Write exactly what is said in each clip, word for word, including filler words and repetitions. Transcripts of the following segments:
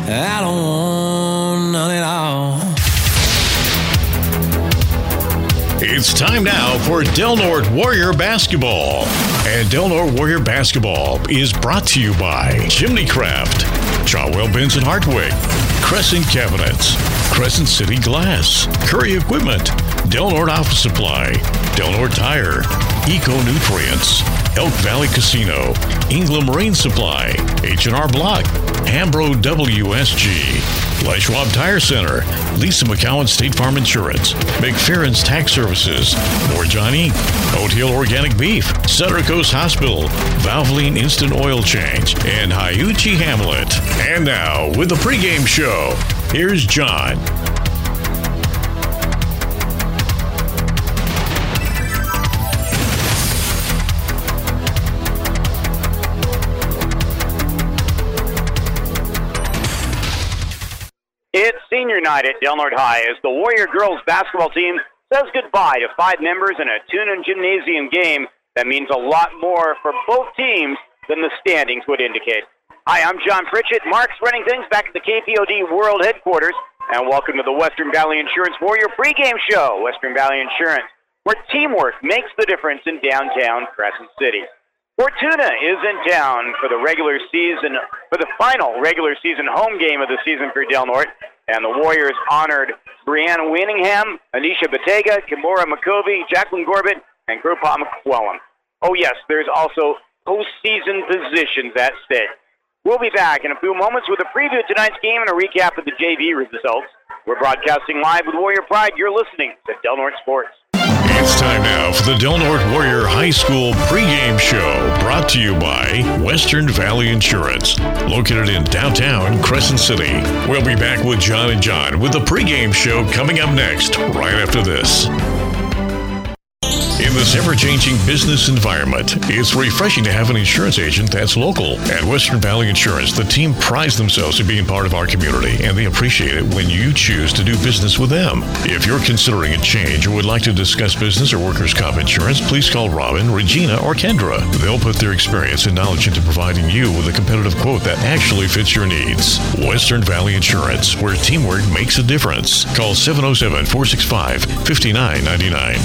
I don't want none at all. It's time now for Del Norte Warrior Basketball. And Del Norte Warrior Basketball is brought to you by Chimney Craft, Chawell Benson Hartwig, Crescent Cabinets, Crescent City Glass, Curry Equipment, Del Norte Office Supply, Del Norte Tire, Eco Nutrients, Elk Valley Casino, England Marine Supply, H and R Block, Hambro W S G, Les Schwab Tire Center, Lisa McCowan State Farm Insurance, McFerrin's Tax Services, More Johnny, Oat Hill Organic Beef, Sutter Coast Hospital, Valvoline Instant Oil Change, and Hyuchi Hamlet. And now, with the pregame show, here's John. It's senior night at Del Norte High as the Warrior girls basketball team says goodbye to five members in a Tunin Gymnasium game that means a lot more for both teams than the standings would indicate. Hi, I'm John Pritchett. Mark's running things back at the K P O D World Headquarters, and welcome to the Western Valley Insurance Warrior pregame show. Western Valley Insurance, where teamwork makes the difference in downtown Crescent City. Fortuna is in town for the regular season, for the final regular season home game of the season for Del Norte, and the Warriors honored Brianna Winningham, Anisha Batega, Kimora McCovey, Jacqueline Gorbett, and Grupa McClellan. Oh yes, there's also postseason positions at stake. We'll be back in a few moments with a preview of tonight's game and a recap of the J V results. We're broadcasting live with Warrior Pride. You're listening to Del Norte Sports. It's time now for the Del Norte Warrior High School pregame show, brought to you by Western Valley Insurance, located in downtown Crescent City. We'll be back with John and John with the pregame show coming up next, right after this. In this ever-changing business environment, it's refreshing to have an insurance agent that's local. At Western Valley Insurance, the team prides themselves in being part of our community, and they appreciate it when you choose to do business with them. If you're considering a change or would like to discuss business or workers' comp insurance, please call Robin, Regina, or Kendra. They'll put their experience and knowledge into providing you with a competitive quote that actually fits your needs. Western Valley Insurance, where teamwork makes a difference. Call seven oh seven, four six five, five nine nine nine.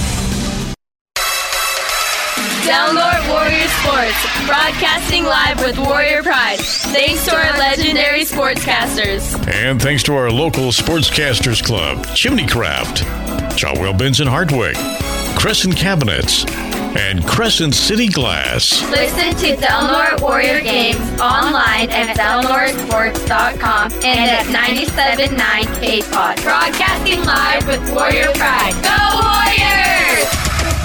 Del Norte Warrior Sports, broadcasting live with Warrior Pride. Thanks to our legendary sportscasters. And thanks to our local Sportscasters Club, Chimney Craft, Chawell Benson Hartwig, Crescent Cabinets, and Crescent City Glass. Listen to Del Norte Warrior games online at del norte sports dot com and at ninety-seven point nine K-Pod. Broadcasting live with Warrior Pride. Go Warriors!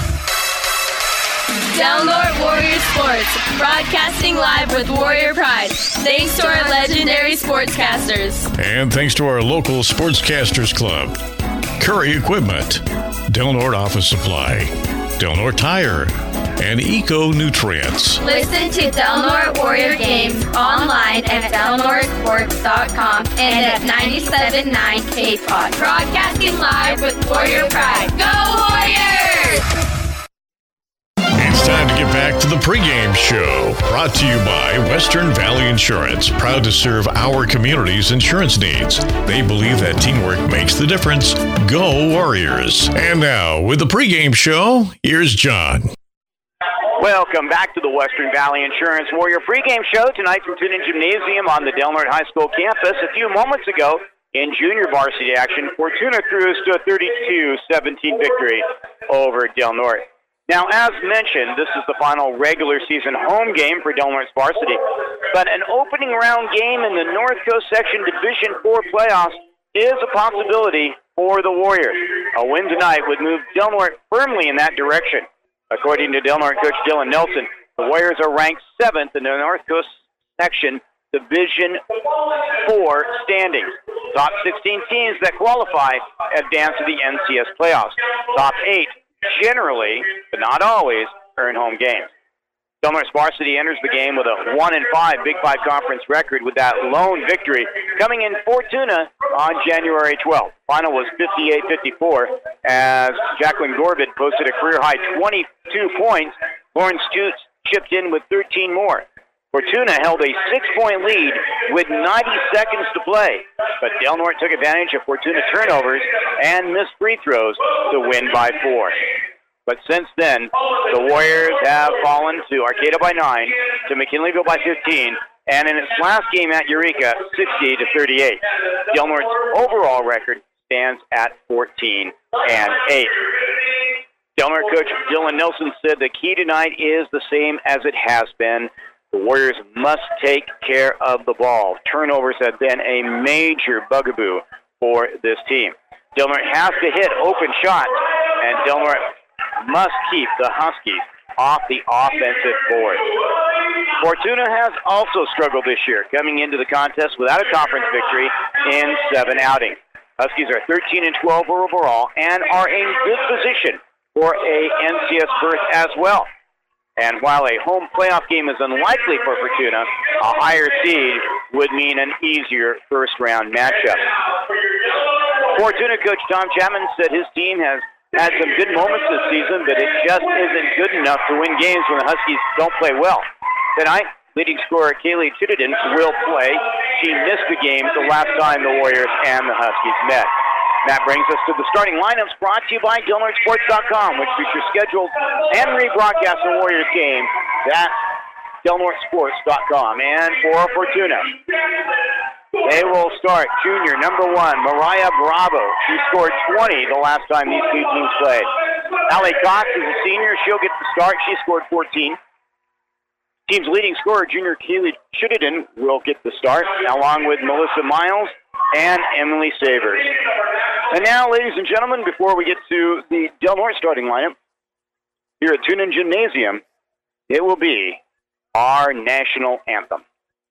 Del Norte Warrior Sports, broadcasting live with Warrior Pride. Thanks to our legendary sportscasters. And thanks to our local Sportscasters Club, Curry Equipment, Del Norte Office Supply, Del Norte Tire, and Eco Nutrients. Listen to Del Norte Warrior games online at del norte sports dot com and at ninety-seven point nine K-Pod. Broadcasting live with Warrior Pride. Go Warriors! It's time to get back to the pregame show, brought to you by Western Valley Insurance, proud to serve our community's insurance needs. They believe that teamwork makes the difference. Go Warriors! And now, with the pregame show, here's John. Welcome back to the Western Valley Insurance Warrior pregame show tonight from Tunin Gymnasium on the Del Norte High School campus. A few moments ago, in junior varsity action, Fortuna cruised to a thirty-two seventeen victory over Del Norte. Now, as mentioned, this is the final regular season home game for Del Norte's varsity, but an opening round game in the North Coast Section Division four playoffs is a possibility for the Warriors. A win tonight would move Del Norte firmly in that direction. According to Del Norte coach Dylan Nelson, the Warriors are ranked seventh in the North Coast Section Division four standings. Top sixteen teams that qualify advance to the N C S playoffs. Top eight generally, but not always, earn home games. Del Norte's varsity enters the game with a one and five Big Five Conference record with that lone victory coming in Fortuna on January twelfth. Final was fifty-eight fifty-four as Jacqueline Gorbett posted a career-high twenty-two points. Lauren Stutz chipped in with thirteen more. Fortuna held a six-point lead with ninety seconds to play, but Del Norte took advantage of Fortuna turnovers and missed free throws to win by four. But since then, the Warriors have fallen to Arcata by nine, to McKinleyville by fifteen, and in its last game at Eureka, sixty to thirty-eight. Del Norte's overall record stands at fourteen and eight. Del Norte coach Dylan Nelson said the key tonight is the same as it has been. The Warriors must take care of the ball. Turnovers have been a major bugaboo for this team. Del Norte has to hit open shots, and Del Norte must keep the Huskies off the offensive board. Fortuna has also struggled this year, coming into the contest without a conference victory in seven outings. Huskies are thirteen and twelve overall and are in good position for a N C S berth as well. And while a home playoff game is unlikely for Fortuna, a higher seed would mean an easier first-round matchup. Fortuna coach Tom Chapman said his team has had some good moments this season, but it just isn't good enough to win games when the Huskies don't play well. Tonight, leading scorer Kaylee Chittenden will play. She missed the game the last time the Warriors and the Huskies met. That brings us to the starting lineups brought to you by Del Norte Sports dot com, which features scheduled and rebroadcast the Warriors game. That's Del Norte Sports dot com. And for Fortuna, they will start junior number one, Mariah Bravo. She scored twenty the last time these two teams played. Allie Cox is a senior. She'll get the start. She scored fourteen. Team's leading scorer, junior Kaylee Chittenden, will get the start, along with Melissa Miles and Emily Savers. And now, ladies and gentlemen, before we get to the Del Norte starting lineup here at Tunin Gymnasium, it will be our national anthem.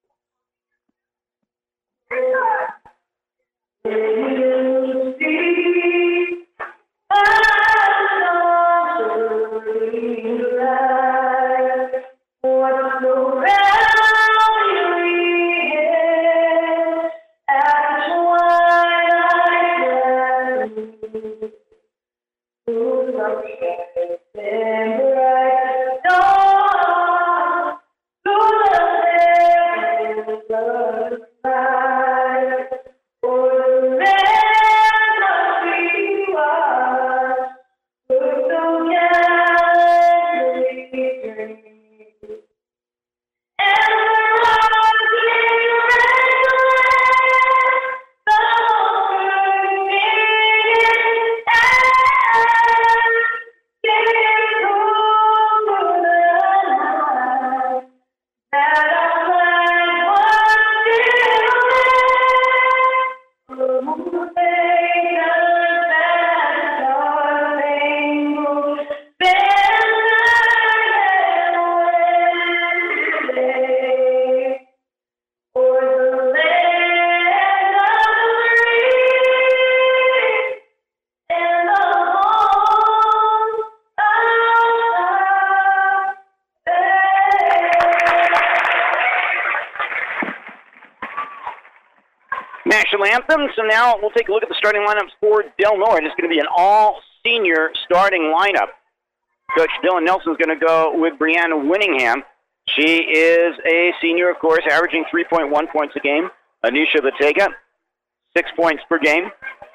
National anthem. So now we'll take a look at the starting lineups for Del Norte. It's going to be an all-senior starting lineup. Coach Dylan Nelson is going to go with Brianna Winningham. She is a senior, of course, averaging three point one points a game. Anisha Vatega, six points per game.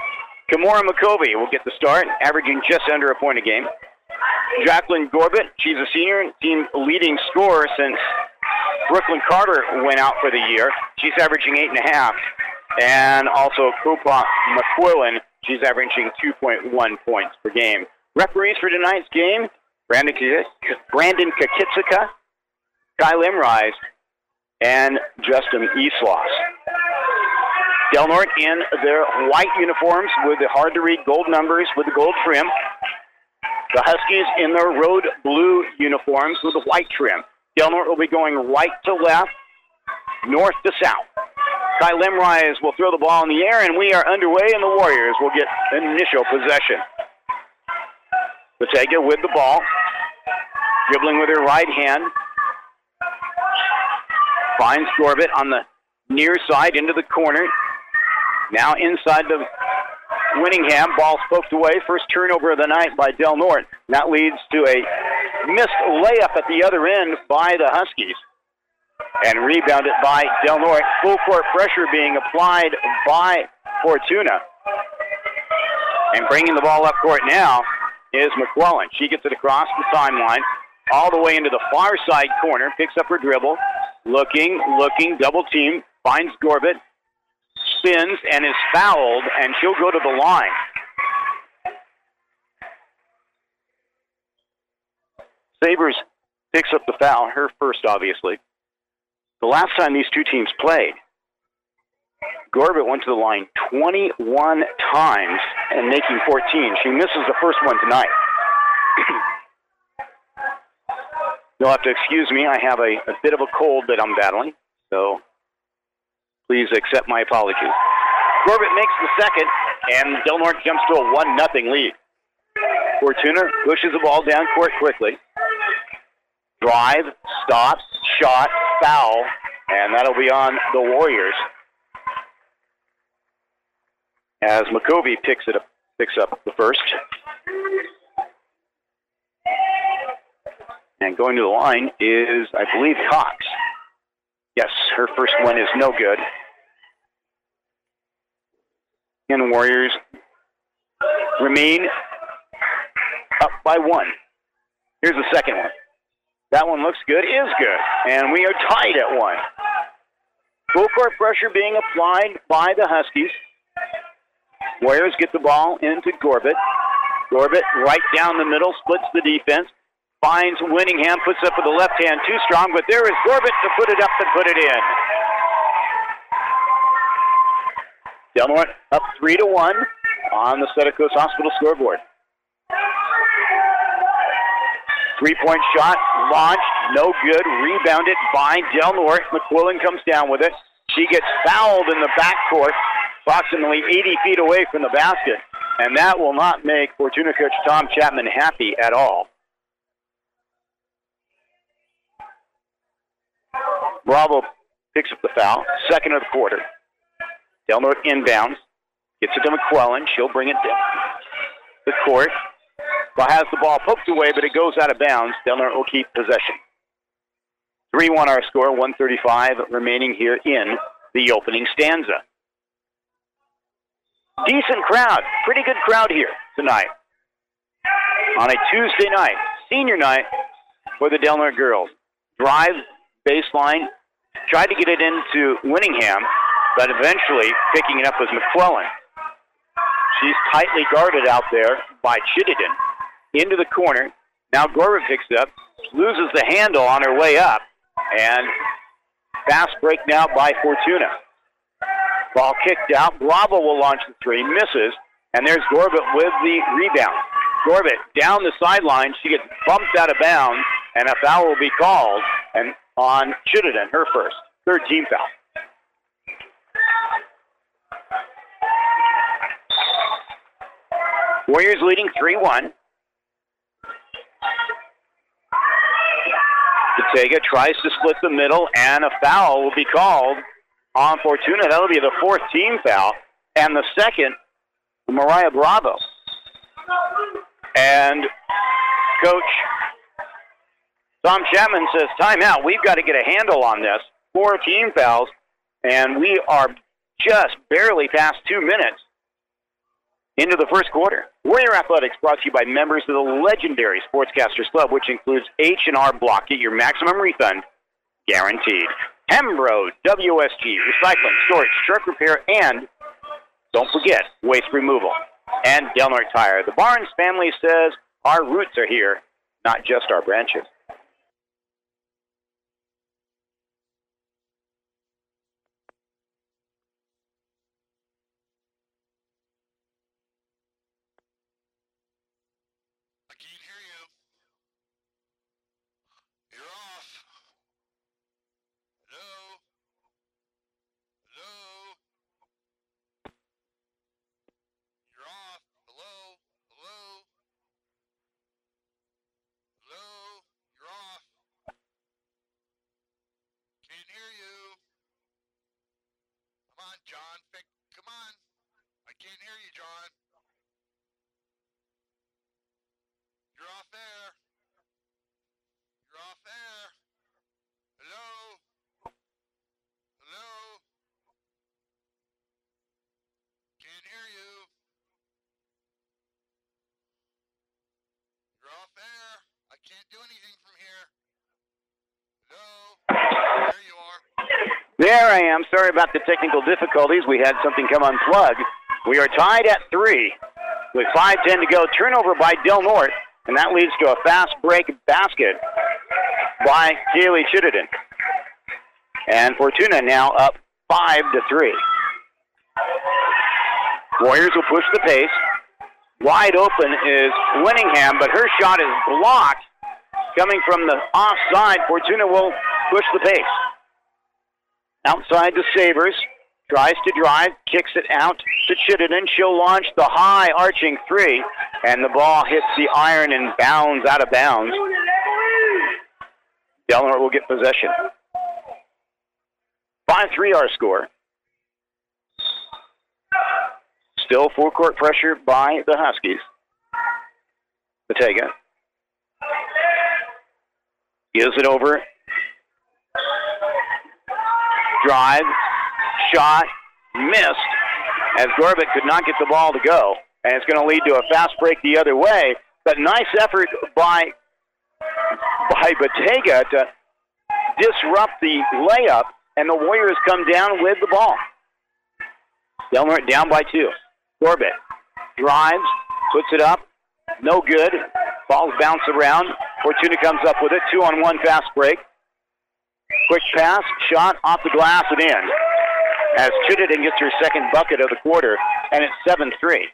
Kimora McCovey will get the start, averaging just under a point a game. Jacqueline Gorbett, she's a senior, team leading scorer since Brooklyn Carter went out for the year. She's averaging eight and a half. And also Krupa McQuillan, she's averaging two point one points per game. Referees for tonight's game, Brandon, Brandon Kakitsika, Kyle Imrise, and Justin Eastloss. Del Norte in their white uniforms with the hard-to-read gold numbers with the gold trim. The Huskies in their road blue uniforms with the white trim. Del Norte will be going right to left, north to south. Kyle Imrise will throw the ball in the air, and we are underway, and the Warriors will get initial possession. Batega with the ball, dribbling with her right hand. Finds Gorbett on the near side into the corner. Now inside the Winningham, ball poked away. First turnover of the night by Del Norte. That leads to a missed layup at the other end by the Huskies. and rebounded by Del Norte. Full court pressure being applied by Fortuna. And bringing the ball up court now is McClellan. She gets it across the timeline, all the way into the far side corner, picks up her dribble, looking, looking, double team, finds Gorbett, spins, and is fouled, and she'll go to the line. Sabres picks up the foul, her first, obviously. The last time these two teams played, Gorbett went to the line twenty-one times and making fourteen. She misses the first one tonight. You'll have to excuse me. I have a, a bit of a cold that I'm battling, so please accept my apologies. Gorbett makes the second, and Del Norte jumps to a one nothing lead. Fortuna pushes the ball down court quickly. Drive, stops, shot, foul, and that'll be on the Warriors. As McCovey picks it up, picks up the first. And going to the line is, I believe, Cox. Yes, her first one is no good. And the Warriors remain up by one. Here's the second one. That one looks good, is good. And we are tied at one. Full court pressure being applied by the Huskies. Warriors get the ball into Gorbett. Gorbett right down the middle, splits the defense. Finds Winningham, puts up with the left hand, too strong, but there is Gorbett to put it up and put it in. Del Norte up three to one on the Sedacoast Hospital scoreboard. Three-point shot launched, no good, rebounded by Del Norte. McQuillan comes down with it. She gets fouled in the backcourt, approximately eighty feet away from the basket, and that will not make Fortuna coach Tom Chapman happy at all. Bravo picks up the foul, second of the quarter. Del Norte inbounds, gets it to McQuillan. She'll bring it down the court. Well, has the ball poked away, but it goes out of bounds. Del Norte will keep possession. three one our score, one thirty-five remaining here in the opening stanza. Decent crowd, pretty good crowd here tonight. On a Tuesday night, senior night for the Del Norte girls. Drive, baseline, tried to get it into Winningham, but eventually picking it up was McClellan. She's tightly guarded out there by Chittenden. Into the corner. Now Gorbett picks it up, loses the handle on her way up, and fast break now by Fortuna. Ball kicked out. Bravo will launch the three, misses, and there's Gorbett with the rebound. Gorbett down the sideline. She gets bumped out of bounds, and a foul will be called and on Chittenden, her first. Third team foul. Warriors leading three one. Ortega tries to split the middle, and a foul will be called on Fortuna. That'll be the fourth team foul, and the second, Mariah Bravo. And Coach Tom Chapman says, timeout. We've got to get a handle on this. Four team fouls, and we are just barely past two minutes into the first quarter. Warrior Athletics brought to you by members of the legendary Sportscasters Club, which includes H and R Block. Get your maximum refund guaranteed. Hembro, W S G, recycling, storage, truck repair, and don't forget, waste removal. And Del Norte Tire. The Barnes family says our roots are here, not just our branches. John, come on. I can't hear you, John. You're off air. You're off air. Hello? There I am. Sorry about the technical difficulties. We had something come unplugged. We are tied at three with five ten to go. Turnover by Del Norte, and that leads to a fast break basket by Kaylee Chittenden. And Fortuna now up five to three. Warriors will push the pace. Wide open is Winningham, but her shot is blocked. Coming from the offside, Fortuna will push the pace. Outside to Savers. Tries to drive, kicks it out to Chittenden. She'll launch the high arching three, and the ball hits the iron and bounds out of bounds. Del Norte will get possession. five three our score. Still full court pressure by the Huskies. Batega gives it over. Drive, shot, missed, as Gorbett could not get the ball to go. And it's going to lead to a fast break the other way. But nice effort by, by Batega to disrupt the layup, and the Warriors come down with the ball. Del Norte down by two. Gorbett drives, puts it up, no good. Balls bounce around. Fortuna comes up with it. Two on one fast break. Quick pass, shot off the glass and in. As Chittenden gets her second bucket of the quarter, and it's seven three.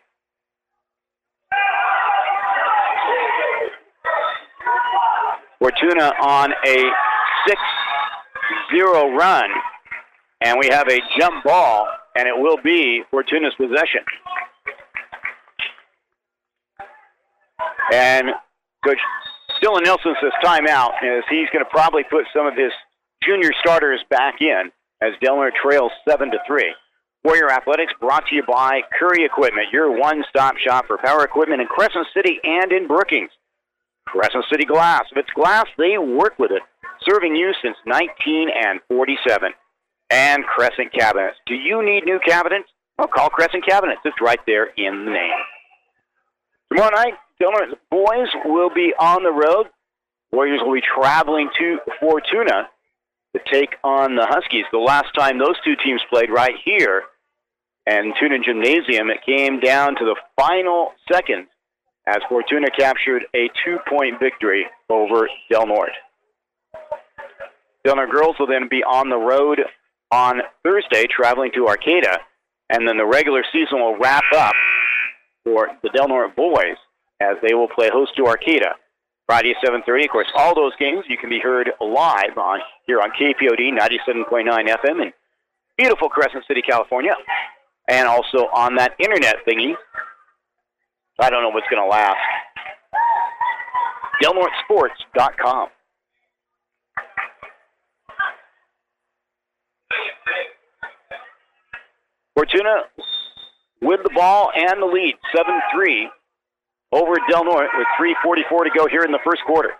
Fortuna on a six zero run, and we have a jump ball, and it will be Fortuna's possession. And Coach Dylan Nelson says timeout, as he's going to probably put some of his junior starters back in as Del Norte trails seven to three. Warrior Athletics brought to you by Curry Equipment, your one-stop shop for power equipment in Crescent City and in Brookings. Crescent City Glass. If it's glass, they work with it, serving you since nineteen forty-seven. And Crescent Cabinets. Do you need new cabinets? Well, call Crescent Cabinets. It's right there in the name. Tomorrow night, Del Norte boys will be on the road. Warriors will be traveling to Fortuna to take on the Huskies. The last time those two teams played right here and Tuna Gymnasium, it came down to the final second as Fortuna captured a two-point victory over Del Norte. Del Norte girls will then be on the road on Thursday, traveling to Arcata, and then the regular season will wrap up for the Del Norte boys as they will play host to Arcata Friday at seven thirty. Of course, all those games you can be heard live on here on K P O D ninety-seven point nine F M in beautiful Crescent City, California, and also on that internet thingy. I don't know what's going to last. Del Norte Sports dot com. Fortuna with the ball and the lead, seven three over Del Norte with three forty-four to go here in the first quarter.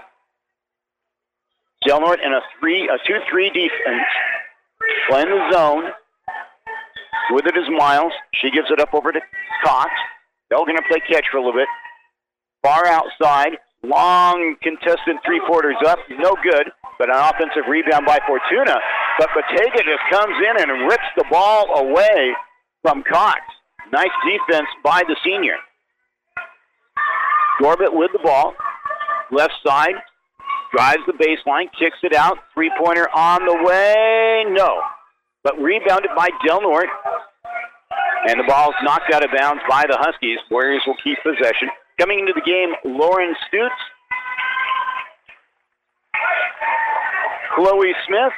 Del Norte in a three, a two three defense, playing the zone. With it is Miles. She gives it up over to Cox. They're going to play catch for a little bit. Far outside, long contested three-pointers up, no good, but an offensive rebound by Fortuna. But Batega just comes in and rips the ball away from Cox. Nice defense by the senior. Gorbett with the ball, left side, drives the baseline, kicks it out, three-pointer on the way, no. But rebounded by Del Norte, and the ball's knocked out of bounds by the Huskies. Warriors will keep possession. Coming into the game, Lauren Stutz, Chloe Smith,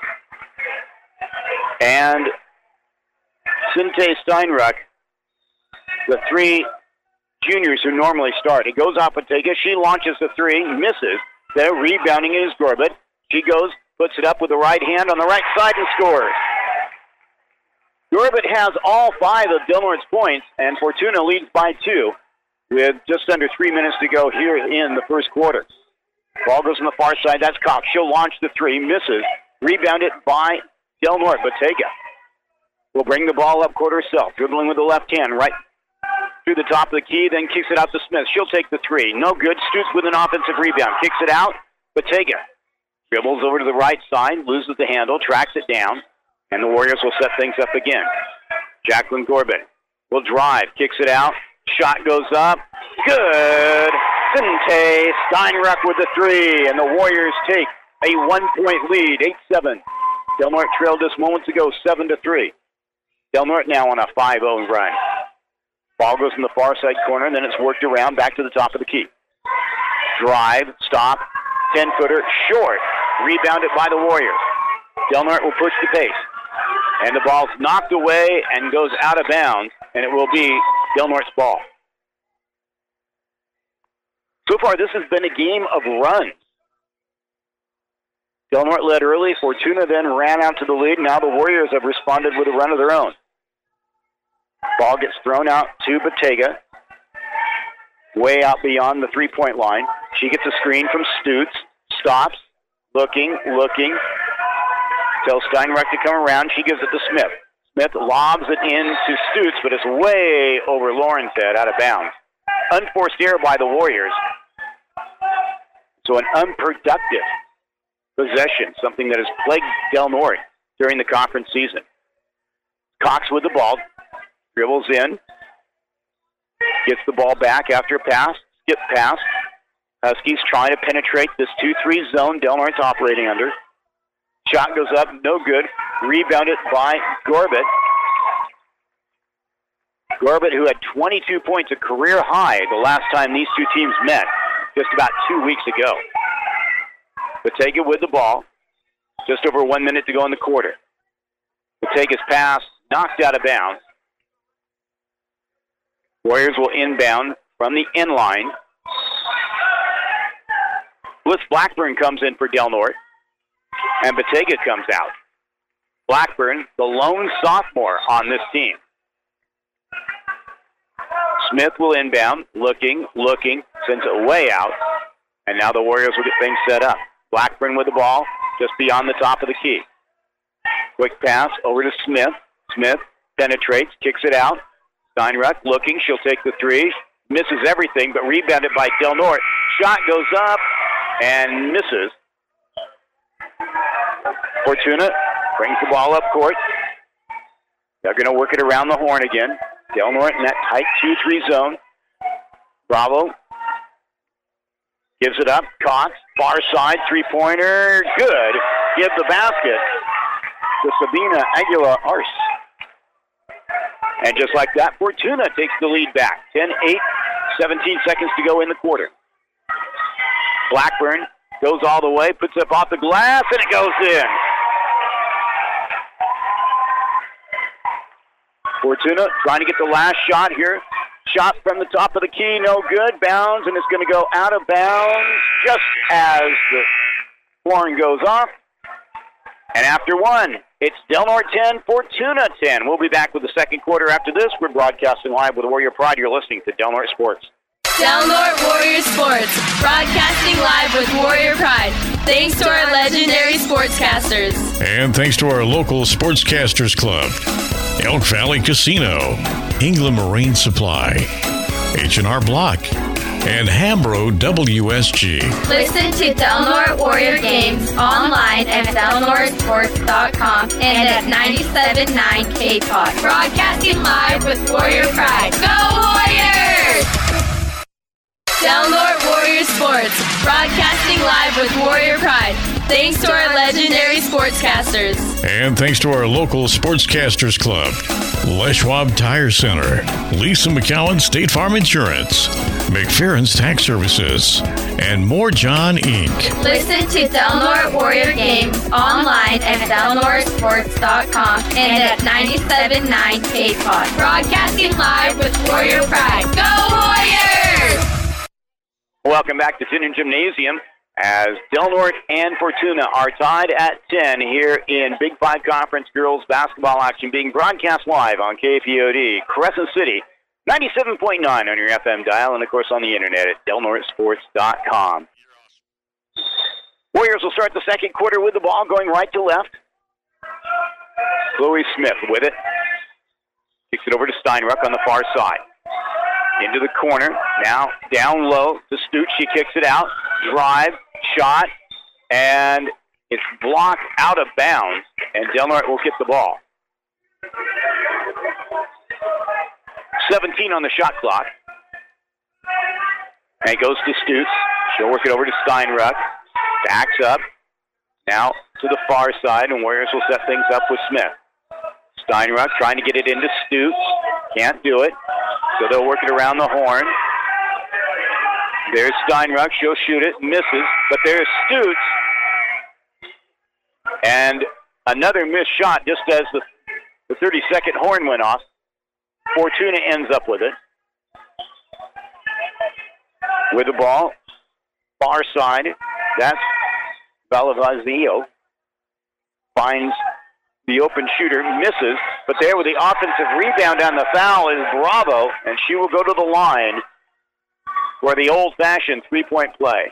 and Sinte Steinruck, the three juniors who normally start. It goes off Batega. She launches the three, misses. The rebounding is Gorbett. She goes, puts it up with the right hand on the right side and scores. Gorbett has all five of Del Norte's points, and Fortuna leads by two with just under three minutes to go here in the first quarter. Ball goes on the far side. That's Cox. She'll launch the three, misses. Rebounded by Del Norte. Batega will bring the ball up court herself, dribbling with the left hand right through the top of the key, then kicks it out to Smith. She'll take the three. No good. Stutz with an offensive rebound. Kicks it out. Batega dribbles over to the right side, loses the handle, tracks it down, And the Warriors will set things up again. Jacqueline Gorbett will drive, kicks it out. Shot goes up. Good. Sinte Steinruck with the three. And the Warriors take a one-point lead, eight seven. Del Norte trailed this moments ago, seven to three. Del Norte now on a five oh run. Ball goes in the far side corner, and then it's worked around back to the top of the key. Drive, stop, ten-footer, short. Rebounded by the Warriors. Del Norte will push the pace. And the ball's knocked away and goes out of bounds, and it will be Del Norte's ball. So far, this has been a game of runs. Del Norte led early. Fortuna then ran out to the lead. Now the Warriors have responded with a run of their own. Ball gets thrown out to Batega. Way out beyond the three-point line. She gets a screen from Stutz. Stops. Looking, looking. Tells Steinreich to come around. She gives it to Smith. Smith lobs it in to Stutz, but it's way over Lauren's head, out of bounds. Unforced error by the Warriors. So an unproductive possession, something that has plagued Del Norte during the conference season. Cox with the ball. Dribbles in. Gets the ball back after a pass. Skip pass. Huskies trying to penetrate this two three zone Del Norte's operating under. Shot goes up, no good. Rebounded by Gorbett. Gorbett, who had twenty-two points, a career high the last time these two teams met, just about two weeks ago. Batega with the ball. Just over one minute to go in the quarter. Batega's pass knocked out of bounds. Warriors will inbound from the end line. Bliss Blackburn comes in for Del Norte. And Batega comes out. Blackburn, the lone sophomore on this team. Smith will inbound, looking, looking, sends it way out. And now the Warriors will get things set up. Blackburn with the ball, just beyond the top of the key. Quick pass over to Smith. Smith penetrates, kicks it out. Steinruck looking, she'll take the three. Misses everything, but rebounded by Del Norte. Shot goes up and misses. Fortuna brings the ball up court. They're going to work it around the horn again. Del Norte in that tight two three zone. Bravo gives it up. Cox, far side, three-pointer. Good. Give the basket to Sabina Aguilar-Arce. And just like that, Fortuna takes the lead back. ten eight, seventeen seconds to go in the quarter. Blackburn goes all the way, puts up off the glass, and it goes in. Fortuna trying to get the last shot here. Shot from the top of the key, no good. Bounds, and it's going to go out of bounds just as the horn goes off. And after one, it's Del Norte ten, Fortuna ten. We'll be back with the second quarter after this. We're broadcasting live with Warrior Pride. You're listening to Del Norte Sports. Del Norte Warrior Sports, broadcasting live with Warrior Pride. Thanks to our legendary sportscasters. And thanks to our local Sportscasters Club, Elk Valley Casino, England Marine Supply, H and R Block, and Hambro W S G. Listen to Del Norte Warrior games online at del norte sports dot com and at ninety-seven point nine K P O D. Broadcasting live with Warrior Pride. Go Warriors! Del Norte Warrior Sports, broadcasting live with Warrior Pride. Thanks to our legendary sportscasters. And thanks to our local Sportscasters Club, Les Schwab Tire Center, Lisa McCowan State Farm Insurance, McFerrin's Tax Services, and More John Incorporated. Listen to Del Norte Warrior games online at del norte sports dot com and at ninety-seven point nine K P O D. Broadcasting live with Warrior Pride. Go Warriors! Welcome back to Tinnen Gymnasium as Del Norte and Fortuna are tied at ten here in Big Five Conference girls basketball action being broadcast live on K P O D, Crescent City, ninety-seven point nine on your F M dial, and of course on the internet at del norte sports dot com. Warriors will start the second quarter with the ball going right to left. Chloe Smith with it. Kicks it over to Steinruck on the far side. Into the corner. Now down low to Stutz. She kicks it out. Drive. Shot. And It's blocked out of bounds, and Del Norte will get the ball. seventeen on the shot clock. And it goes to Stutz. She'll work it over to Steinruck. Backs up. Now to the far side, and Warriors will set things up with Smith. Steinruck trying to get it into Stutz. Can't do it. So they'll work it around the horn. There's Steinruck. She'll shoot it. Misses. But there's Stutz. And another missed shot just as the, the thirty-second horn went off. Fortuna ends up with it. With the ball. Far side. That's Valavazio. Finds the open shooter, misses, but there with the offensive rebound on the foul is Bravo, and she will go to the line for the old-fashioned three-point play.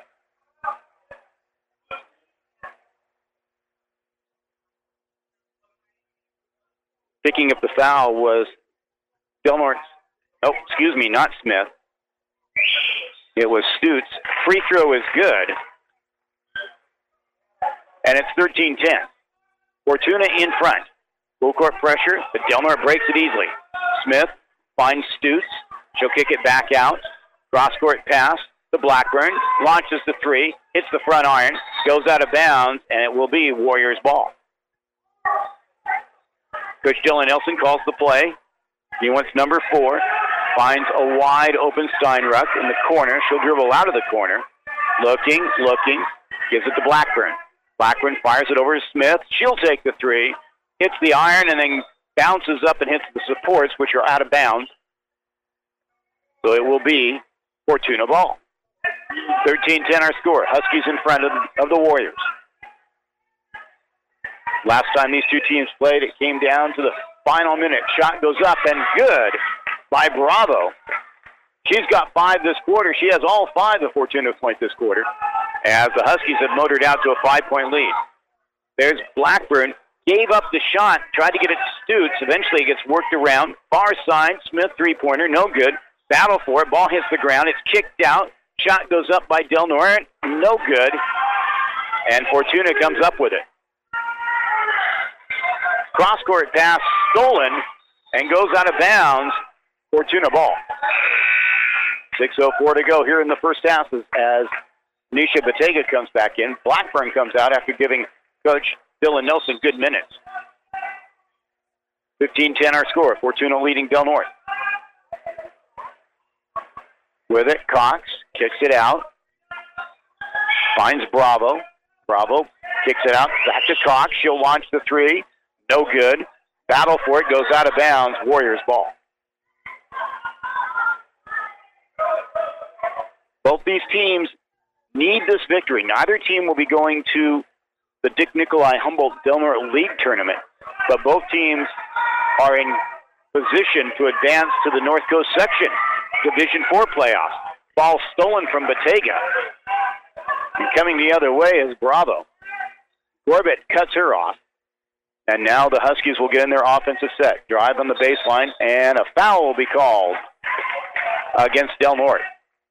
Picking up the foul was Del Norte. Oh, excuse me, not Smith. It was Stutz. Free throw is good. And it's thirteen ten. Fortuna in front. Full court pressure, but Del Norte breaks it easily. Smith finds Stutz. She'll kick it back out. Cross court pass to Blackburn. Launches the three. Hits the front iron. Goes out of bounds, and it will be Warriors ball. Coach Dylan Nelson calls the play. He wants number four. Finds a wide open Steinruck in the corner. She'll dribble out of the corner. Looking, looking. Gives it to Blackburn. Blackburn fires it over to Smith. She'll take the three. Hits the iron and then bounces up and hits the supports, which are out of bounds. So it will be Fortuna ball. thirteen ten our score. Huskies in front of, of the Warriors. Last time these two teams played, it came down to the final minute. Shot goes up and good by Bravo. She's got five this quarter. She has all five of Fortuna points this quarter, as the Huskies have motored out to a five-point lead. There's Blackburn. Gave up the shot, tried to get it to Stutz. Eventually it gets worked around. Far side, Smith three-pointer, no good. Battle for it. Ball hits the ground. It's kicked out. Shot goes up by Del Norte, no good. And Fortuna comes up with it. Cross-court pass stolen and goes out of bounds. Fortuna ball. six oh four to go here in the first half as, as Nisha Batega comes back in. Blackburn comes out after giving Coach Dylan Nelson good minutes. fifteen ten our score. Fortuna leading Del Norte. With it, Cox kicks it out. Finds Bravo. Bravo kicks it out. Back to Cox. She'll launch the three. No good. Battle for it. Goes out of bounds. Warriors ball. Both these teams need this victory. Neither team will be going to the Dick Nikolai Humboldt Del Norte League Tournament, but both teams are in position to advance to the North Coast Section Division four playoffs. Ball stolen from Batega. And coming the other way is Bravo. Corbett cuts her off. And now the Huskies will get in their offensive set. Drive on the baseline, and a foul will be called against Del Norte.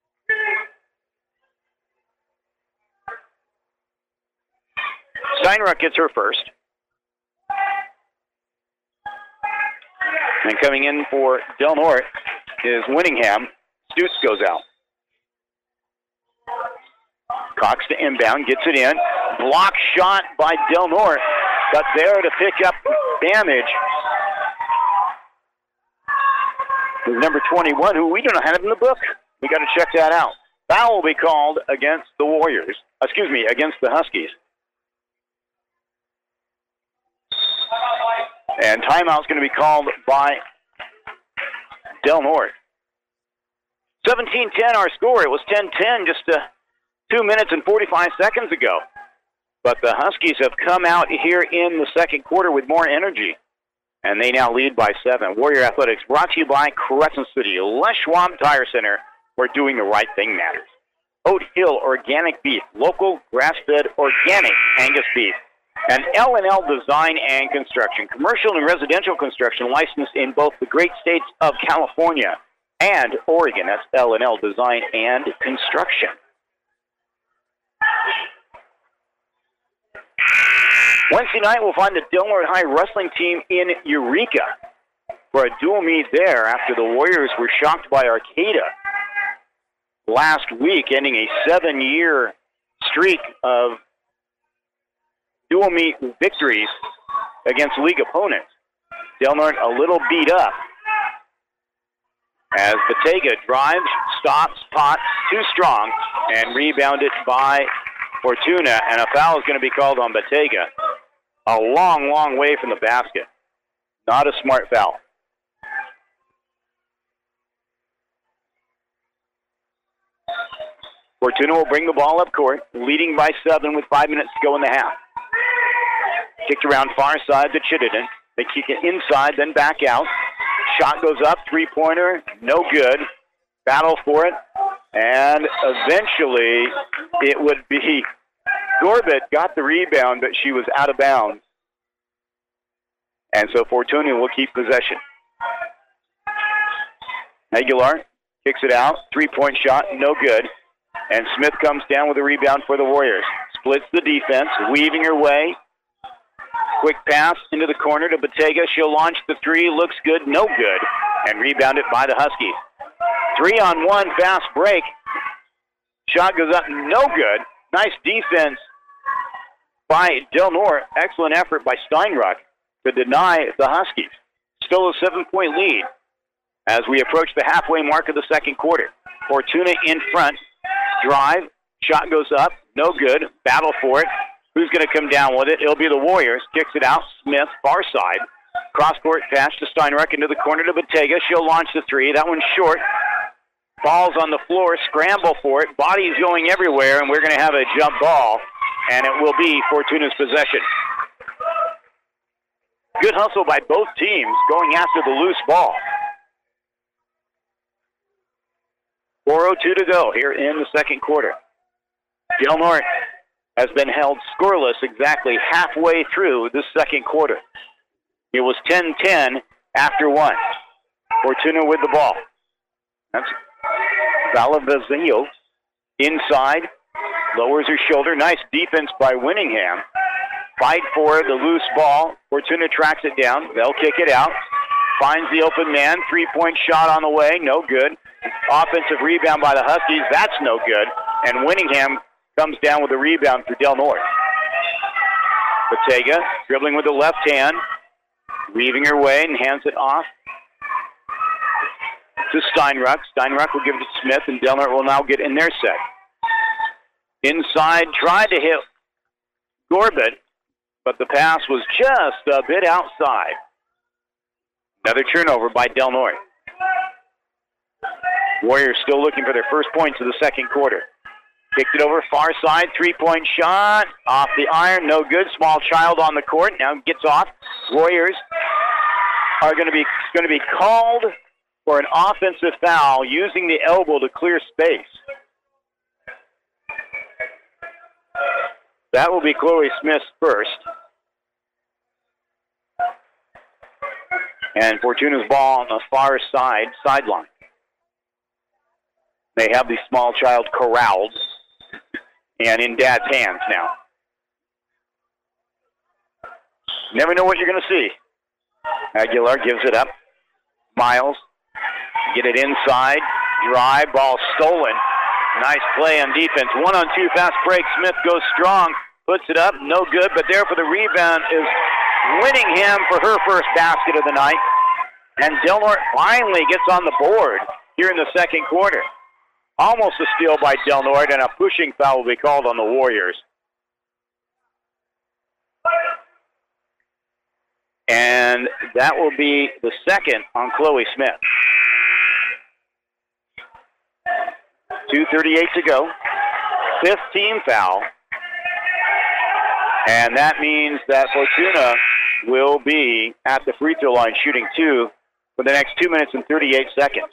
Steinruck gets her first. And coming in for Del Norte is Winningham. Stutz goes out. Cox to inbound, gets it in. Block shot by Del Norte, but there to pick up damage is number twenty-one, who we do not have in the book. We got to check that out. Foul will be called against the Warriors. Excuse me, against the Huskies. And timeout's going to be called by Del Norte. seventeen ten our score. It was ten ten just uh, two minutes and forty-five seconds ago. But the Huskies have come out here in the second quarter with more energy. And they now lead by seven. Warrior Athletics brought to you by Crescent City, Les Schwab Tire Center, where doing the right thing matters. Oat Hill Organic Beef, local grass-fed organic Angus beef. And L and L Design and Construction, commercial and residential construction licensed in both the great states of California and Oregon. That's L and L Design and Construction. Wednesday night, we'll find the Del Norte High wrestling team in Eureka for a dual meet there after the Warriors were shocked by Arcata last week, ending a seven-year streak of dual meet victories against league opponents. Del Norte a little beat up as Batega drives, stops, pots, too strong, and rebounded by Fortuna, and a foul is going to be called on Batega. A long, long way from the basket. Not a smart foul. Fortuna will bring the ball up court, leading by seven with five minutes to go in the half. Kicked around far side to Chittenden. They kick it inside, then back out. Shot goes up, three-pointer, no good. Battle for it, and eventually it would be Gorbett got the rebound, but she was out of bounds. And so Fortuna will keep possession. Aguilar kicks it out, three-point shot, no good. And Smith comes down with a rebound for the Warriors. Splits the defense, weaving her way. Quick pass into the corner to Batega. She'll launch the three. Looks good, no good. And rebounded by the Huskies. Three on one, fast break. Shot goes up, no good. Nice defense by Del Norte. Excellent effort by Steinruck to deny the Huskies. Still a seven-point lead as we approach the halfway mark of the second quarter. Fortuna in front. Drive. Shot goes up, no good. Battle for it. Who's going to come down with it? It'll be the Warriors. Kicks it out. Smith, far side. Cross-court pass to Steinruck into the corner to Batega. She'll launch the three. That one's short. Ball's on the floor. Scramble for it. Body's going everywhere, and we're going to have a jump ball, and it will be Fortuna's possession. Good hustle by both teams going after the loose ball. four oh two to go here in the second quarter. Del Norte has been held scoreless exactly halfway through the second quarter. It was ten ten after one. Fortuna with the ball. That's Valavazio inside, lowers her shoulder. Nice defense by Winningham. Fight for the loose ball. Fortuna tracks it down. They'll kick it out. Finds the open man. Three-point shot on the way. No good. Offensive rebound by the Huskies. That's no good. And Winningham comes down with a rebound for Del Norte. Batega dribbling with the left hand, weaving her way and hands it off to Steinruck. Steinruck will give it to Smith, and Del Norte will now get in their set. Inside, tried to hit Gorbett, but the pass was just a bit outside. Another turnover by Del Norte. Warriors still looking for their first points of the second quarter. Kicked it over, far side, three-point shot, off the iron, no good. Small child on the court, now gets off. Warriors are going to be going to be called for an offensive foul using the elbow to clear space. That will be Chloe Smith's first. And Fortuna's ball on the far side, sideline. They have the small child corralled and in Dad's hands now. Never know what you're going to see. Aguilar gives it up. Miles, get it inside. Drive, ball stolen. Nice play on defense. One on two, fast break. Smith goes strong, puts it up, no good, but there for the rebound is Winningham for her first basket of the night. And Del Norte finally gets on the board here in the second quarter. Almost a steal by Del Norte, and a pushing foul will be called on the Warriors. And that will be the second on Chloe Smith. two thirty-eight to go. Fifth team foul. And that means that Fortuna will be at the free throw line shooting two for the next two minutes and thirty-eight seconds.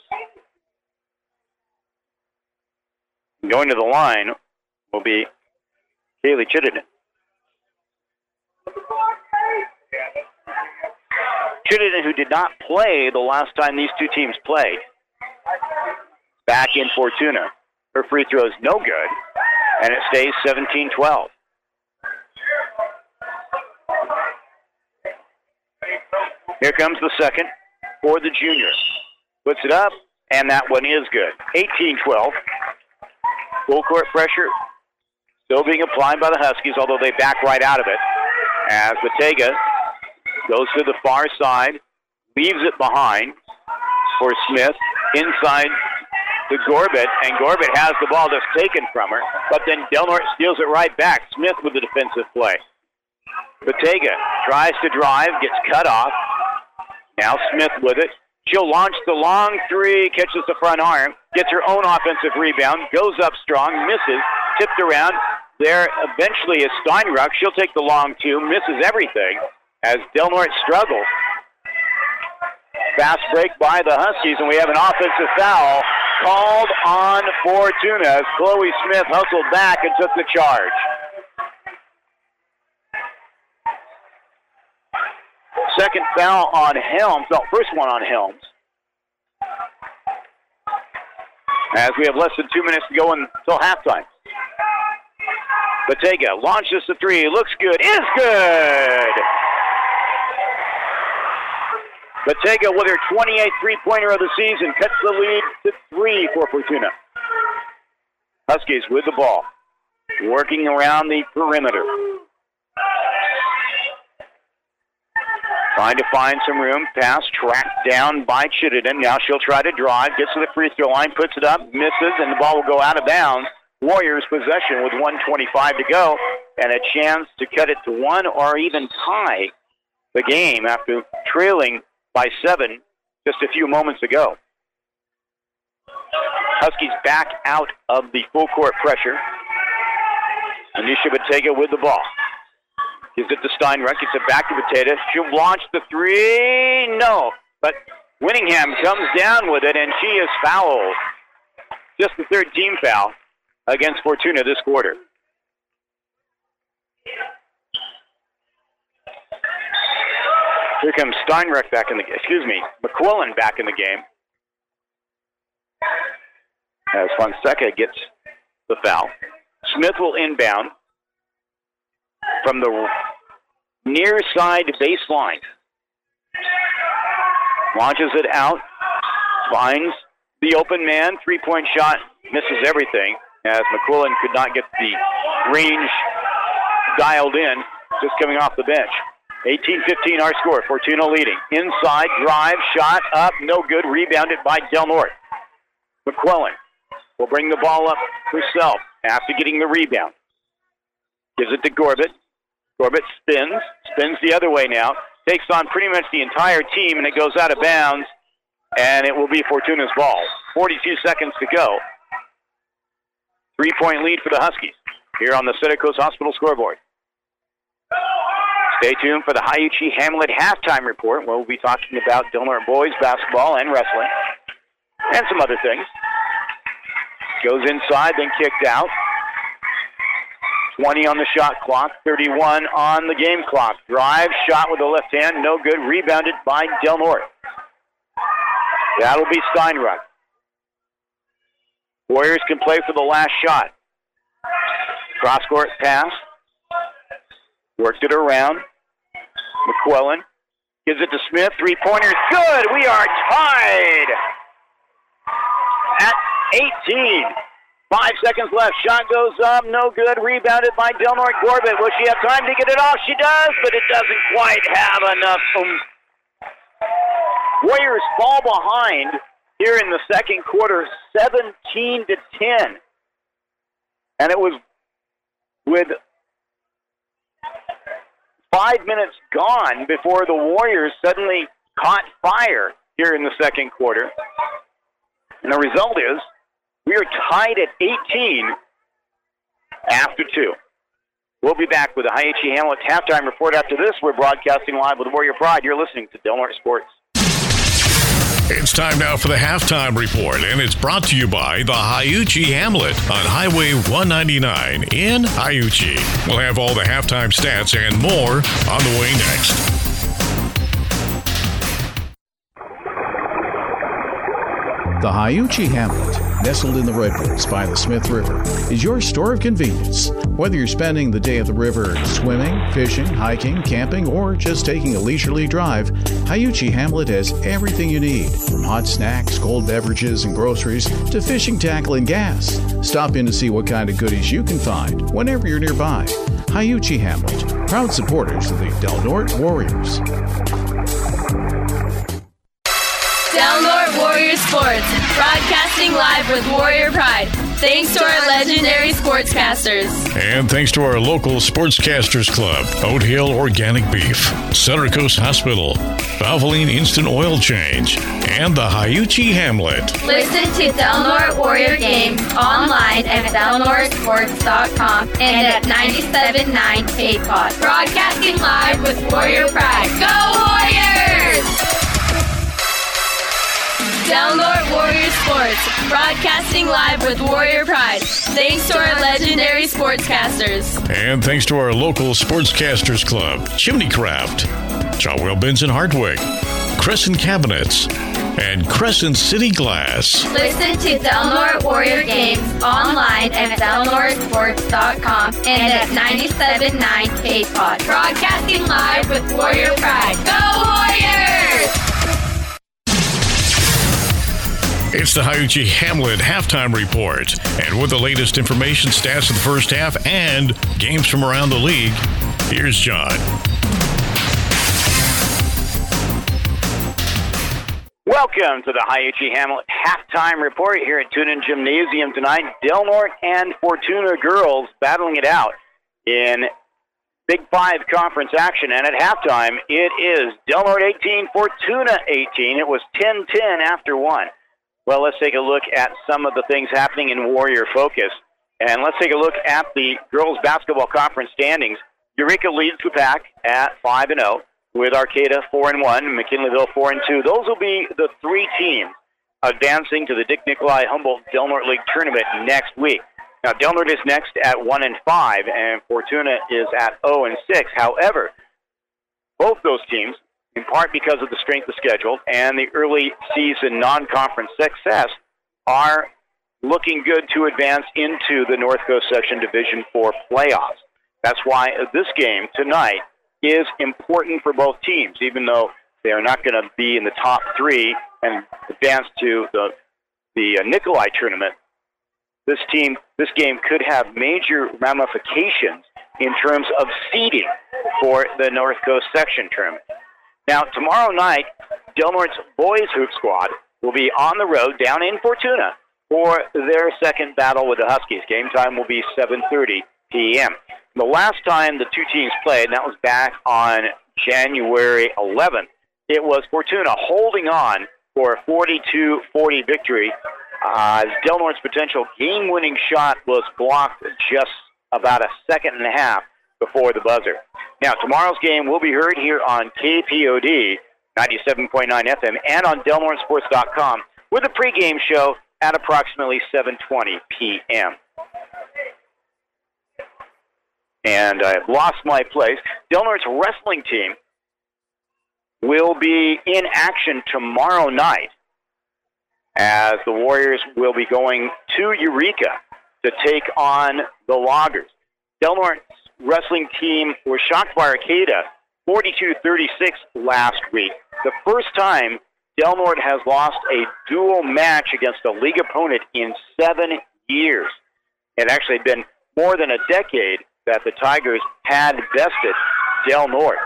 Going to the line will be Kaylee Chittenden. Chittenden, who did not play the last time these two teams played. Back in Fortuna. Her free throw is no good, and it stays seventeen twelve. Here comes the second for the junior. Puts it up, and that one is good. eighteen twelve. Full court pressure still being applied by the Huskies, although they back right out of it. As Batega goes to the far side, leaves it behind for Smith inside to Gorbett, and Gorbett has the ball just taken from her, but then Del Norte steals it right back. Smith with the defensive play. Batega tries to drive, gets cut off. Now Smith with it. She'll launch the long three, catches the front arm, gets her own offensive rebound, goes up strong, misses, tipped around. There eventually is Steinruck. She'll take the long two, misses everything as Del Norte struggles. Fast break by the Huskies, and we have an offensive foul called on Fortuna as Chloe Smith hustled back and took the charge. Second foul on Helms. No, first one on Helms. As we have less than two minutes to go until halftime. Batega launches the three. Looks good. Is good. Batega with her twenty-eighth three-pointer of the season cuts the lead to three for Fortuna. Huskies with the ball, working around the perimeter. Trying to find some room. Pass tracked down by Chittenden. Now she'll try to drive. Gets to the free throw line. Puts it up. Misses. And the ball will go out of bounds. Warriors possession with one twenty-five to go. And a chance to cut it to one or even tie the game after trailing by seven just a few moments ago. Huskies back out of the full court pressure. Anisha Batega with the ball. Gives it to Steinruck. Gets it back to Batega. She'll launch the three. No. But Winningham comes down with it, and she is fouled. Just the third team foul against Fortuna this quarter. Here comes Steinruck back in the game. Excuse me, McQuillan back in the game. As Fonseca gets the foul. Smith will inbound from the near side baseline. Launches it out. Finds the open man. Three-point shot. Misses everything as McQuillan could not get the range dialed in. Just coming off the bench. eighteen fifteen our score. Fortuna leading. Inside, drive, shot, up, no good. Rebounded by Del Norte. McQuillan will bring the ball up herself after getting the rebound. Gives it to Gorbett. Gorbett spins. Spins the other way now. Takes on pretty much the entire team, and it goes out of bounds, and it will be Fortuna's ball. forty-two seconds to go. Three-point lead for the Huskies here on the Center Coast Hospital scoreboard. Stay tuned for the Haiuchi Hamlet halftime report, where we'll be talking about Del Norte boys basketball and wrestling and some other things. Goes inside, then kicked out. twenty on the shot clock, thirty-one on the game clock. Drive, shot with the left hand, no good. Rebounded by Del Norte. That'll be Steinruck. Warriors can play for the last shot. Cross-court pass. Worked it around. McQuillan gives it to Smith. Three-pointers, good. We are tied at eighteen. Five seconds left. Shot goes up. No good. Rebounded by Del Norte. Gorbett. Will she have time to get it off? She does, but it doesn't quite have enough. Um, Warriors fall behind here in the second quarter, seventeen to ten. And it was with five minutes gone before the Warriors suddenly caught fire here in the second quarter. And the result is we are tied at eighteen after two. We'll be back with the Haiuchi Hamlet halftime report after this. We're broadcasting live with Warrior Pride. You're listening to Del Norte Sports. It's time now for the halftime report, and it's brought to you by the Haiuchi Hamlet on Highway one ninety-nine in Haiuchi. We'll have all the halftime stats and more on the way next. The Hiuchi Hamlet, nestled in the Redwoods by the Smith River, is your store of convenience. Whether you're spending the day at the river swimming, fishing, hiking, camping, or just taking a leisurely drive, Hiuchi Hamlet has everything you need, from hot snacks, cold beverages, and groceries to fishing tackle and gas. Stop in to see what kind of goodies you can find whenever you're nearby. Hiuchi Hamlet, proud supporters of the Del Norte Warriors. Del Norte Warrior Sports, broadcasting live with Warrior Pride. Thanks to our legendary sportscasters. And thanks to our local Sportscasters Club, Oat Hill Organic Beef, Center Coast Hospital, Valvoline Instant Oil Change, and the Hiuchi Hamlet. Listen to Del Norte Warrior games online at del norte sports dot com and at ninety-seven point nine K P O D. Broadcasting live with Warrior Pride. Go Warriors! Del Norte Warrior Sports, broadcasting live with Warrior Pride. Thanks to our legendary sportscasters. And thanks to our local Sportscasters Club, Chimney Craft, Chartwell Benson Hardwick, Crescent Cabinets, and Crescent City Glass. Listen to Del Norte Warrior games online at del norte sports dot com and at ninety-seven point nine K P O D. Broadcasting live with Warrior Pride. Go Warriors! It's the Hiuchi Hamlet Halftime Report. And with the latest information, stats of the first half, and games from around the league, here's John. Welcome to the Hiuchi Hamlet Halftime Report here at Tunin Gymnasium tonight. Del Norte and Fortuna girls battling it out in Big Five conference action. And at halftime, it is Del Norte eighteen, Fortuna eighteen. It was ten ten after one. Well, let's take a look at some of the things happening in Warrior Focus. And let's take a look at the girls basketball conference standings. Eureka leads the pack at five and oh, with Arcata four and one, McKinleyville four and two. Those will be the three teams advancing to the Dick Nicolai Humboldt Del Norte League tournament next week. Now, Del Norte is next at one and five, and Fortuna is at oh and six. However, both those teams, in part because of the strength of schedule and the early season non-conference success, are looking good to advance into the North Coast Section Division four playoffs. That's why this game tonight is important for both teams, even though they are not going to be in the top three and advance to the the uh, Nicolai tournament. This team, this game could have major ramifications in terms of seeding for the North Coast Section tournament. Now, tomorrow night, Del Norte's boys hoop squad will be on the road down in Fortuna for their second battle with the Huskies. Game time will be seven thirty p.m. The last time the two teams played, and that was back on January eleventh, it was Fortuna holding on for a forty-two forty victory uh, as Del Norte's potential game-winning shot was blocked just about a second and a half before the buzzer. Now, tomorrow's game will be heard here on K P O D ninety-seven point nine F M and on del norte sports dot com with a pregame show at approximately seven twenty p.m. And I've lost my place. Del Norte's wrestling team will be in action tomorrow night as the Warriors will be going to Eureka to take on the Loggers. Del Norte's wrestling team was shocked by Arcata forty-two thirty-six last week. The first time Del Norte has lost a dual match against a league opponent in seven years. It actually had been more than a decade that the Tigers had bested Del Norte.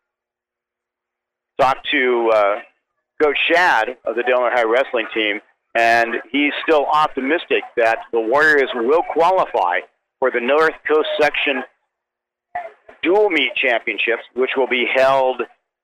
Talked to uh, Coach Shad of the Del Norte High wrestling team, and he's still optimistic that the Warriors will qualify for the North Coast Section Dual Meet Championships, which will be held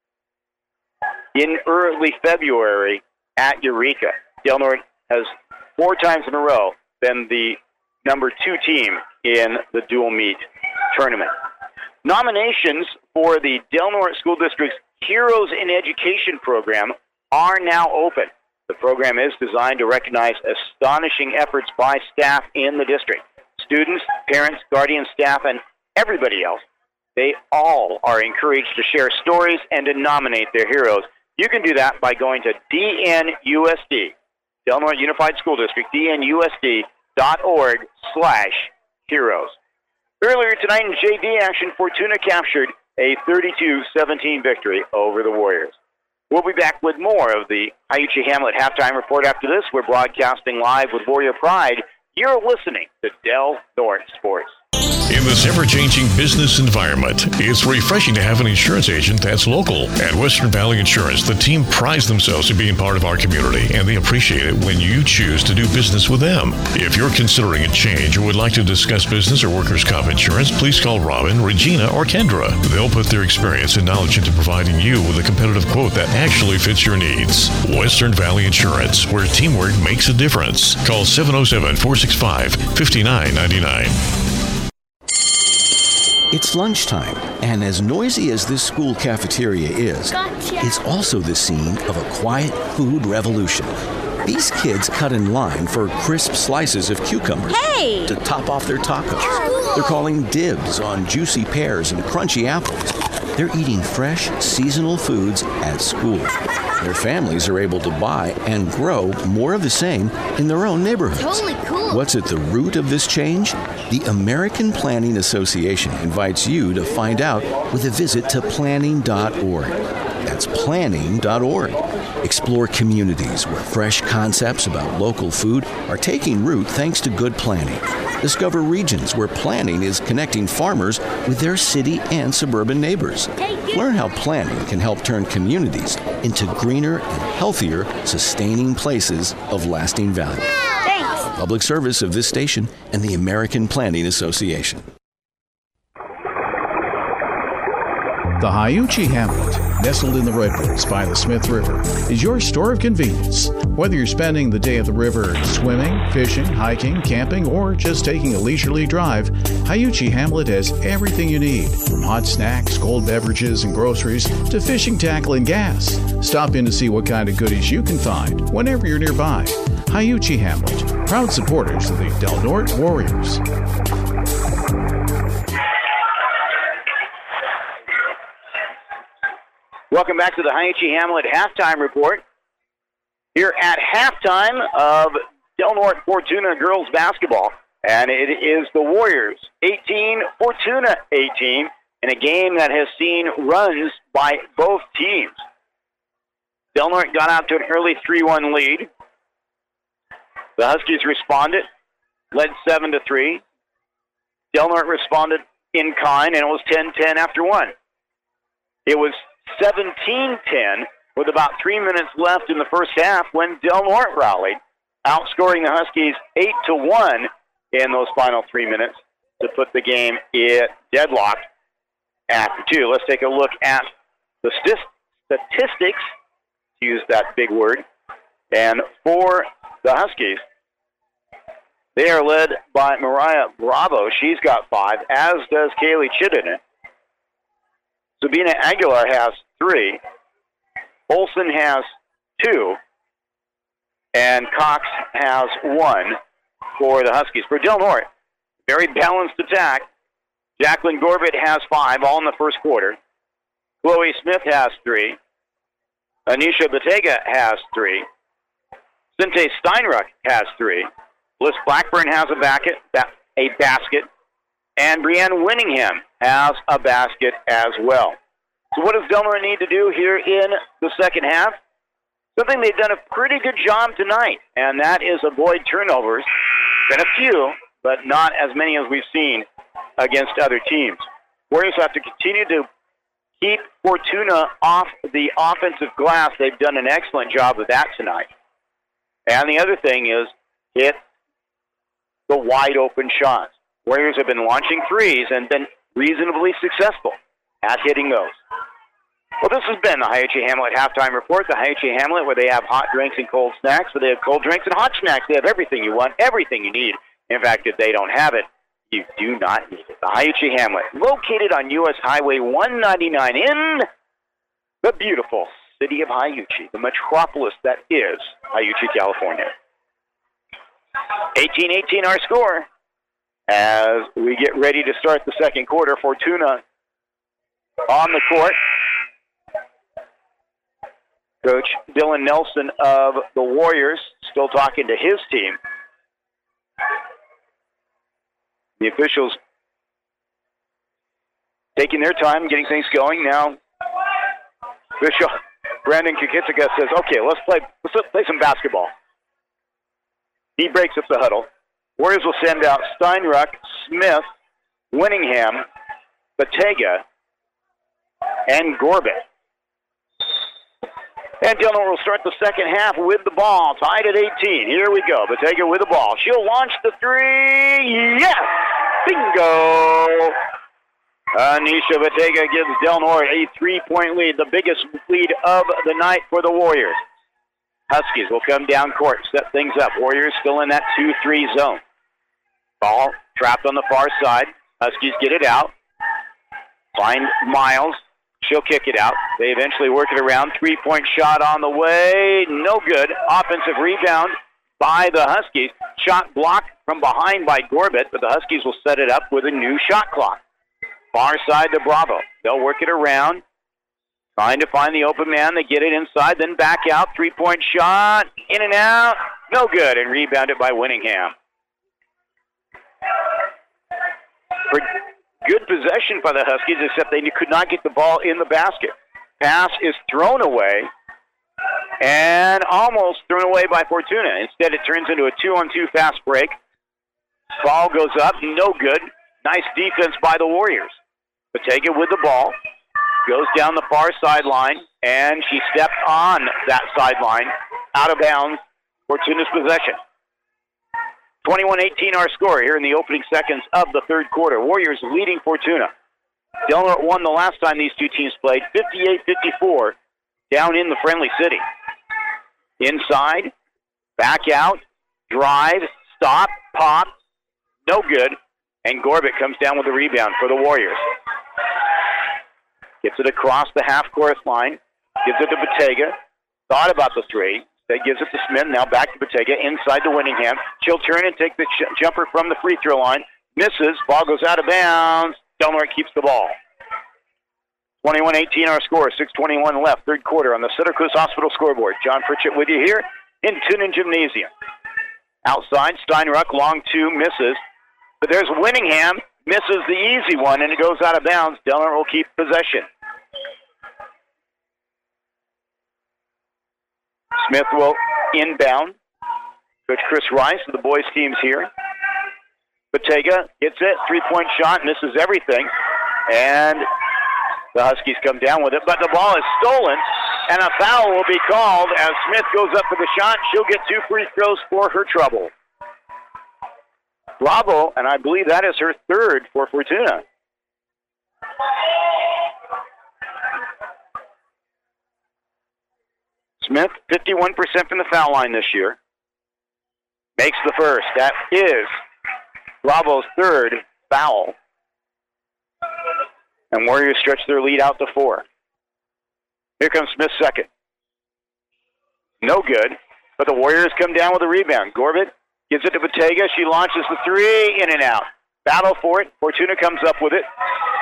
in early February at Eureka. Del Norte has four times in a row been the number two team in the Dual Meet tournament. Nominations for the Del Norte School District's Heroes in Education program are now open. The program is designed to recognize astonishing efforts by staff in the district. Students, parents, guardians, staff, and everybody else, they all are encouraged to share stories and to nominate their heroes. You can do that by going to D N U S D Del Norte Unified School District, D N U S D dot org slash heroes. Earlier tonight in J V action, Fortuna captured a thirty-two seventeen victory over the Warriors. We'll be back with more of the Hiuchi Hamlet halftime report after this. We're broadcasting live with Warrior Pride. You're listening to Del Norte Sports. In this ever-changing business environment, it's refreshing to have an insurance agent that's local. At Western Valley Insurance, the team prides themselves in being part of our community, and they appreciate it when you choose to do business with them. If you're considering a change or would like to discuss business or workers' comp insurance, please call Robin, Regina, or Kendra. They'll put their experience and knowledge into providing you with a competitive quote that actually fits your needs. Western Valley Insurance, where teamwork makes a difference. Call seven oh seven, four six five, five nine nine nine. It's lunchtime, and as noisy as this school cafeteria is, gotcha. It's also the scene of a quiet food revolution. These kids cut in line for crisp slices of cucumbers hey! to top off their tacos. They're calling dibs on juicy pears and crunchy apples. They're eating fresh, seasonal foods at school. Their families are able to buy and grow more of the same in their own neighborhoods. Totally cool. What's at the root of this change? The American Planning Association invites you to find out with a visit to planning dot org. That's planning dot org. Explore communities where fresh concepts about local food are taking root thanks to good planning. Discover regions where planning is connecting farmers with their city and suburban neighbors. Learn how planning can help turn communities into greener and healthier, sustaining places of lasting value. Thanks. Public service of this station and the American Planning Association. The Hiuchi Hamlet, nestled in the Redwoods by the Smith River, is your store of convenience. Whether you're spending the day at the river swimming, fishing, hiking, camping, or just taking a leisurely drive, Hiuchi Hamlet has everything you need, from hot snacks, cold beverages, and groceries to fishing tackle and gas. Stop in to see what kind of goodies you can find whenever you're nearby. Hiuchi Hamlet, proud supporters of the Del Norte Warriors. Welcome back to the Hiuchi Hamlet halftime report. Here at halftime of Del Norte Fortuna girls basketball, and it is the Warriors eighteen, Fortuna eighteen, in a game that has seen runs by both teams. Del Norte got out to an early three one lead. The Huskies responded, led seven to three. Del Norte responded in kind, and it was ten ten after one. It was seventeen ten with about three minutes left in the first half when Del Norte rallied, outscoring the Huskies eight to one in those final three minutes to put the game at deadlock after two. Let's take a look at the st- statistics, to use that big word. And for the Huskies, they are led by Mariah Bravo. She's got five, as does Kaylee Chittenden. Sabina Aguilar has three. Olson has two. And Cox has one for the Huskies. For Del Norte, very balanced attack. Jacqueline Gorbett has five, all in the first quarter. Chloe Smith has three. Anisha Batega has three. Sinte Steinruck has three. Bliss Blackburn has a, basket, a basket. And Brianne Winningham has a basket as well. So what does Del Norte need to do here in the second half? Something they've done a pretty good job tonight, and that is avoid turnovers. Been a few, but not as many as we've seen against other teams. Warriors have to continue to keep Fortuna off the offensive glass. They've done an excellent job of that tonight. And the other thing is hit the wide open shots. Warriors have been launching threes and been reasonably successful at hitting those. Well, this has been the Hiuchi Hamlet Halftime Report. The Hiuchi Hamlet, where they have hot drinks and cold snacks, where they have cold drinks and hot snacks. They have everything you want, everything you need. In fact, if they don't have it, you do not need it. The Hiuchi Hamlet, located on U S Highway one ninety-nine in the beautiful city of Hiuchi, the metropolis that is Hiuchi, California. eighteen eighteen our score. As we get ready to start the second quarter, Fortuna on the court. Coach Dylan Nelson of the Warriors still talking to his team. The officials taking their time, getting things going. Now, official Brandon Kukitsika says, okay, let's play, let's play some basketball. He breaks up the huddle. Warriors will send out Steinruck, Smith, Winningham, Batega, and Gorbett. And Delnor will start the second half with the ball, tied at eighteen. Here we go. Batega with the ball. She'll launch the three. Yes! Bingo! Anisha Batega gives Delnor a three-point lead, the biggest lead of the night for the Warriors. Huskies will come down court, set things up. Warriors still in that two three zone. Ball trapped on the far side. Huskies get it out. Find Miles. She'll kick it out. They eventually work it around. Three-point shot on the way. No good. Offensive rebound by the Huskies. Shot blocked from behind by Gorbett, but the Huskies will set it up with a new shot clock. Far side to Bravo. They'll work it around. Trying to find the open man. They get it inside, then back out. Three-point shot. In and out. No good. And rebounded by Winningham. For good possession by the Huskies, except they could not get the ball in the basket. Pass is thrown away and almost thrown away by Fortuna. Instead, it turns into a two-on-two fast break. Ball goes up, no good. Nice defense by the Warriors. Batega with the ball, goes down the far sideline, and she stepped on that sideline, out of bounds. Fortuna's possession. twenty-one eighteen our score here in the opening seconds of the third quarter. Warriors leading Fortuna. Delnor won the last time these two teams played, fifty-eight fifty-four, down in the Friendly City. Inside, back out, drive, stop, pop, no good, and Gorbett comes down with the rebound for the Warriors. Gets it across the half-court line, gives it to Batega, thought about the three. That gives it to Smith. Now back to Batega inside to Winningham. She'll turn and take the ch- jumper from the free throw line. Misses. Ball goes out of bounds. Delnor keeps the ball. twenty-one eighteen our score. six twenty-one left. Third quarter on the Santa Cruz Hospital scoreboard. John Pritchett with you here in Tunin Gymnasium. Outside, Steinruck, long two, misses. But there's Winningham. Misses the easy one, and it goes out of bounds. Delnor will keep possession. Smith will inbound. Coach Chris Rice of the boys' team's here. Batega gets it. Three-point shot. Misses everything. And the Huskies come down with it. But the ball is stolen, and a foul will be called as Smith goes up for the shot. She'll get two free throws for her trouble. Bravo, and I believe that is her third for Fortuna. Smith, fifty-one percent from the foul line this year. Makes the first. That is Bravo's third foul. And Warriors stretch their lead out to four. Here comes Smith's second. No good, but the Warriors come down with a rebound. Gorbett gives it to Batega. She launches the three, in and out. Battle for it. Fortuna comes up with it.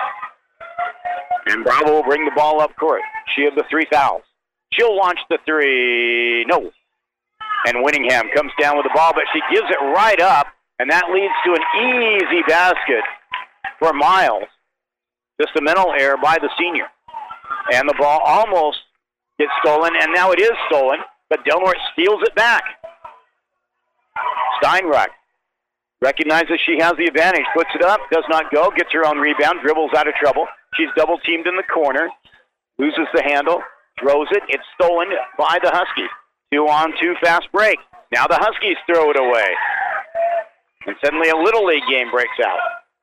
And Bravo will bring the ball up court. She had the three fouls. She'll launch the three. No. And Winningham comes down with the ball, but she gives it right up, and that leads to an easy basket for Miles. Just a mental error by the senior. And the ball almost gets stolen, and now it is stolen, but Delnor steals it back. Steinruck recognizes she has the advantage, puts it up, does not go, gets her own rebound, dribbles out of trouble. She's double-teamed in the corner, loses the handle, throws it. It's stolen by the Huskies. Two on two fast break. Now the Huskies throw it away. And suddenly a Little League game breaks out.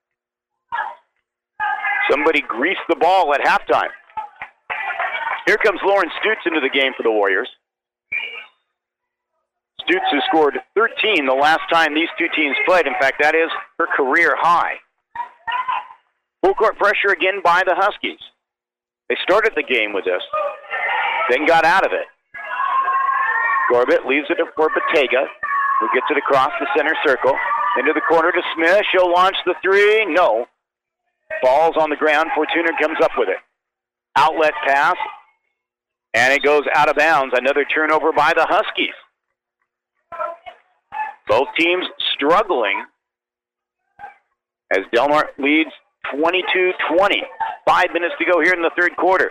Somebody greased the ball at halftime. Here comes Lauren Stutz into the game for the Warriors. Stutz has scored thirteen the last time these two teams played. In fact, that is her career high. Full court pressure again by the Huskies. They started the game with this, then got out of it. Gorbett leaves it for Batega, who gets it across the center circle. Into the corner to Smith. She'll launch the three. No. Ball's on the ground. Fortuna comes up with it. Outlet pass. And it goes out of bounds. Another turnover by the Huskies. Both teams struggling as Del Norte leads twenty-two twenty. Five minutes to go here in the third quarter.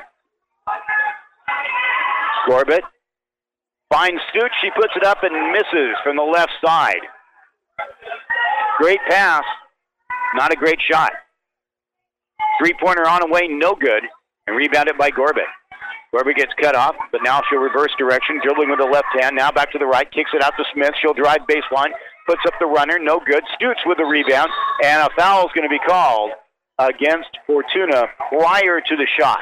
Gorbett finds Stoots. She puts it up and misses from the left side. Great pass. Not a great shot. Three-pointer on the way, no good. And rebounded by Gorbett. Gorbett gets cut off, but now she'll reverse direction, dribbling with the left hand. Now back to the right, kicks it out to Smith. She'll drive baseline, puts up the runner, no good. Stoots with the rebound, and a foul is going to be called against Fortuna prior to the shot.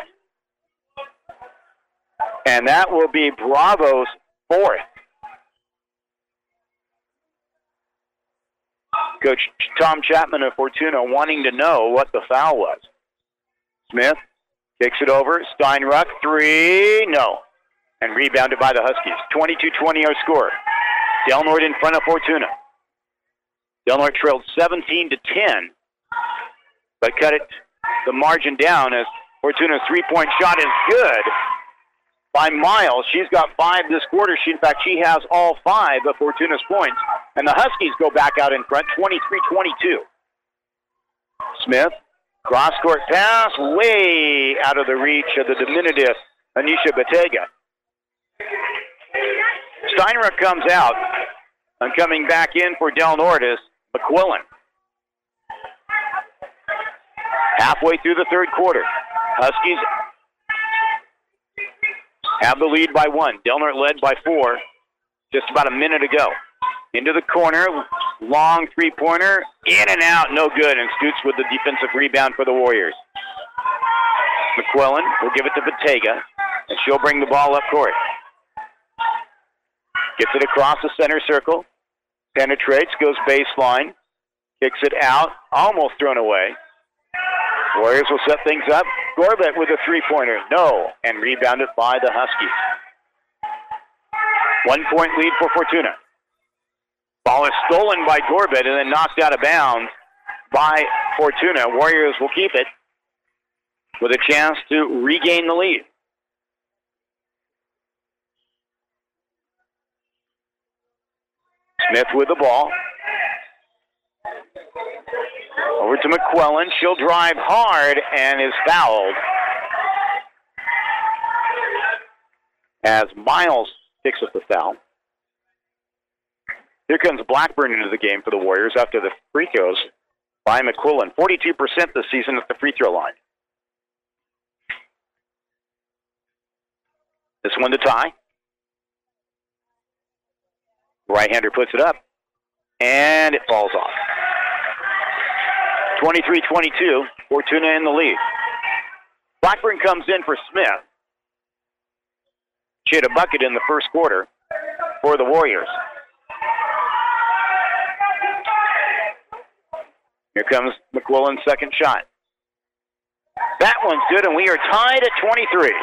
And that will be Bravo's fourth. Coach Tom Chapman of Fortuna wanting to know what the foul was. Smith kicks it over. Steinruck, three, no. And rebounded by the Huskies. twenty-two twenty our score. Del Norte in front of Fortuna. Del Norte trailed seventeen to ten, but cut it the margin down as Fortuna's three-point shot is good by Miles. She's got five this quarter. She, in fact, she has all five of Fortuna's points. And the Huskies go back out in front, twenty-three twenty-two. Smith, cross-court pass, way out of the reach of the diminutive Anisha Batega. Steinruck comes out, and coming back in for Del Norte is McQuillan. Halfway through the third quarter, Huskies have the lead by one. Del Norte led by four just about a minute ago. Into the corner, long three-pointer, in and out, no good, and Stoots with the defensive rebound for the Warriors. McQuillan will give it to Batega, and she'll bring the ball up court. Gets it across the center circle, penetrates, goes baseline, kicks it out, almost thrown away. Warriors will set things up. Gorbett with a three-pointer, no, and rebounded by the Huskies. One-point lead for Fortuna. Ball is stolen by Gorbett and then knocked out of bounds by Fortuna. Warriors will keep it with a chance to regain the lead. Smith with the ball. Over to McQuillan. She'll drive hard and is fouled as Miles picks up the foul. Here comes Blackburn into the game for the Warriors after the free throws by McQuillan. forty-two percent this season at the free throw line. This one to tie. Right-hander puts it up, and it falls off. twenty-three twenty-two, Fortuna in the lead. Blackburn comes in for Smith. She had a bucket in the first quarter for the Warriors. Here comes McQuillan's second shot. That one's good, and we are tied at twenty-three.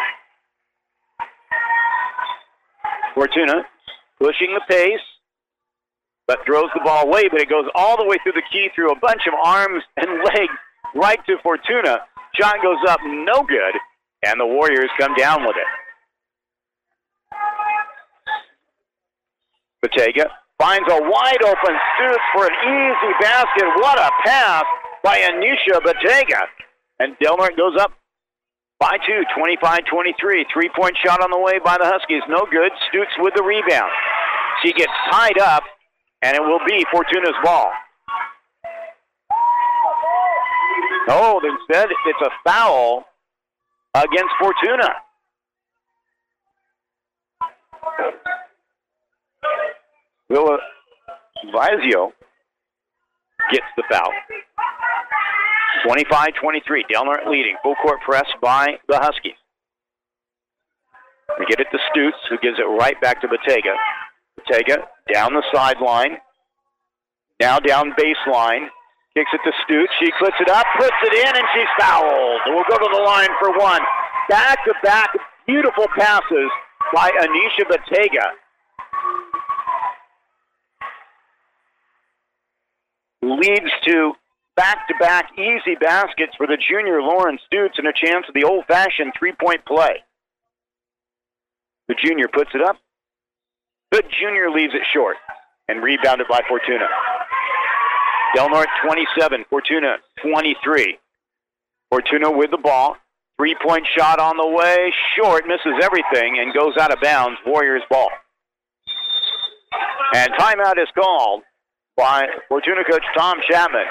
Fortuna pushing the pace, but throws the ball away, but it goes all the way through the key through a bunch of arms and legs right to Fortuna. Shot goes up, no good, and the Warriors come down with it. Batega finds a wide-open Stoots for an easy basket. What a pass by Anisha Batega. And Del Norte goes up by two, twenty-five twenty-three. Three-point shot on the way by the Huskies. No good. Stoots with the rebound. She gets tied up, and it will be Fortuna's ball. Oh, instead it's a foul against Fortuna. Willa Vizio gets the foul. twenty-five twenty-three, Del Norte leading. Full court press by the Huskies. We get it to Stoots, who gives it right back to Batega. Batega down the sideline. Now down baseline. Kicks it to Stoots. She puts it up, puts it in, and she's fouled. We'll go to the line for one. Back-to-back beautiful passes by Anisha Batega. Leads to back-to-back easy baskets for the junior Lauren Stoots and a chance of the old-fashioned three-point play. The junior puts it up. The junior leaves it short and rebounded by Fortuna. Del Norte twenty-seven, Fortuna twenty-three. Fortuna with the ball. Three-point shot on the way. Short, misses everything, and goes out of bounds. Warriors ball. And timeout is called by Fortuna coach Tom Chapman.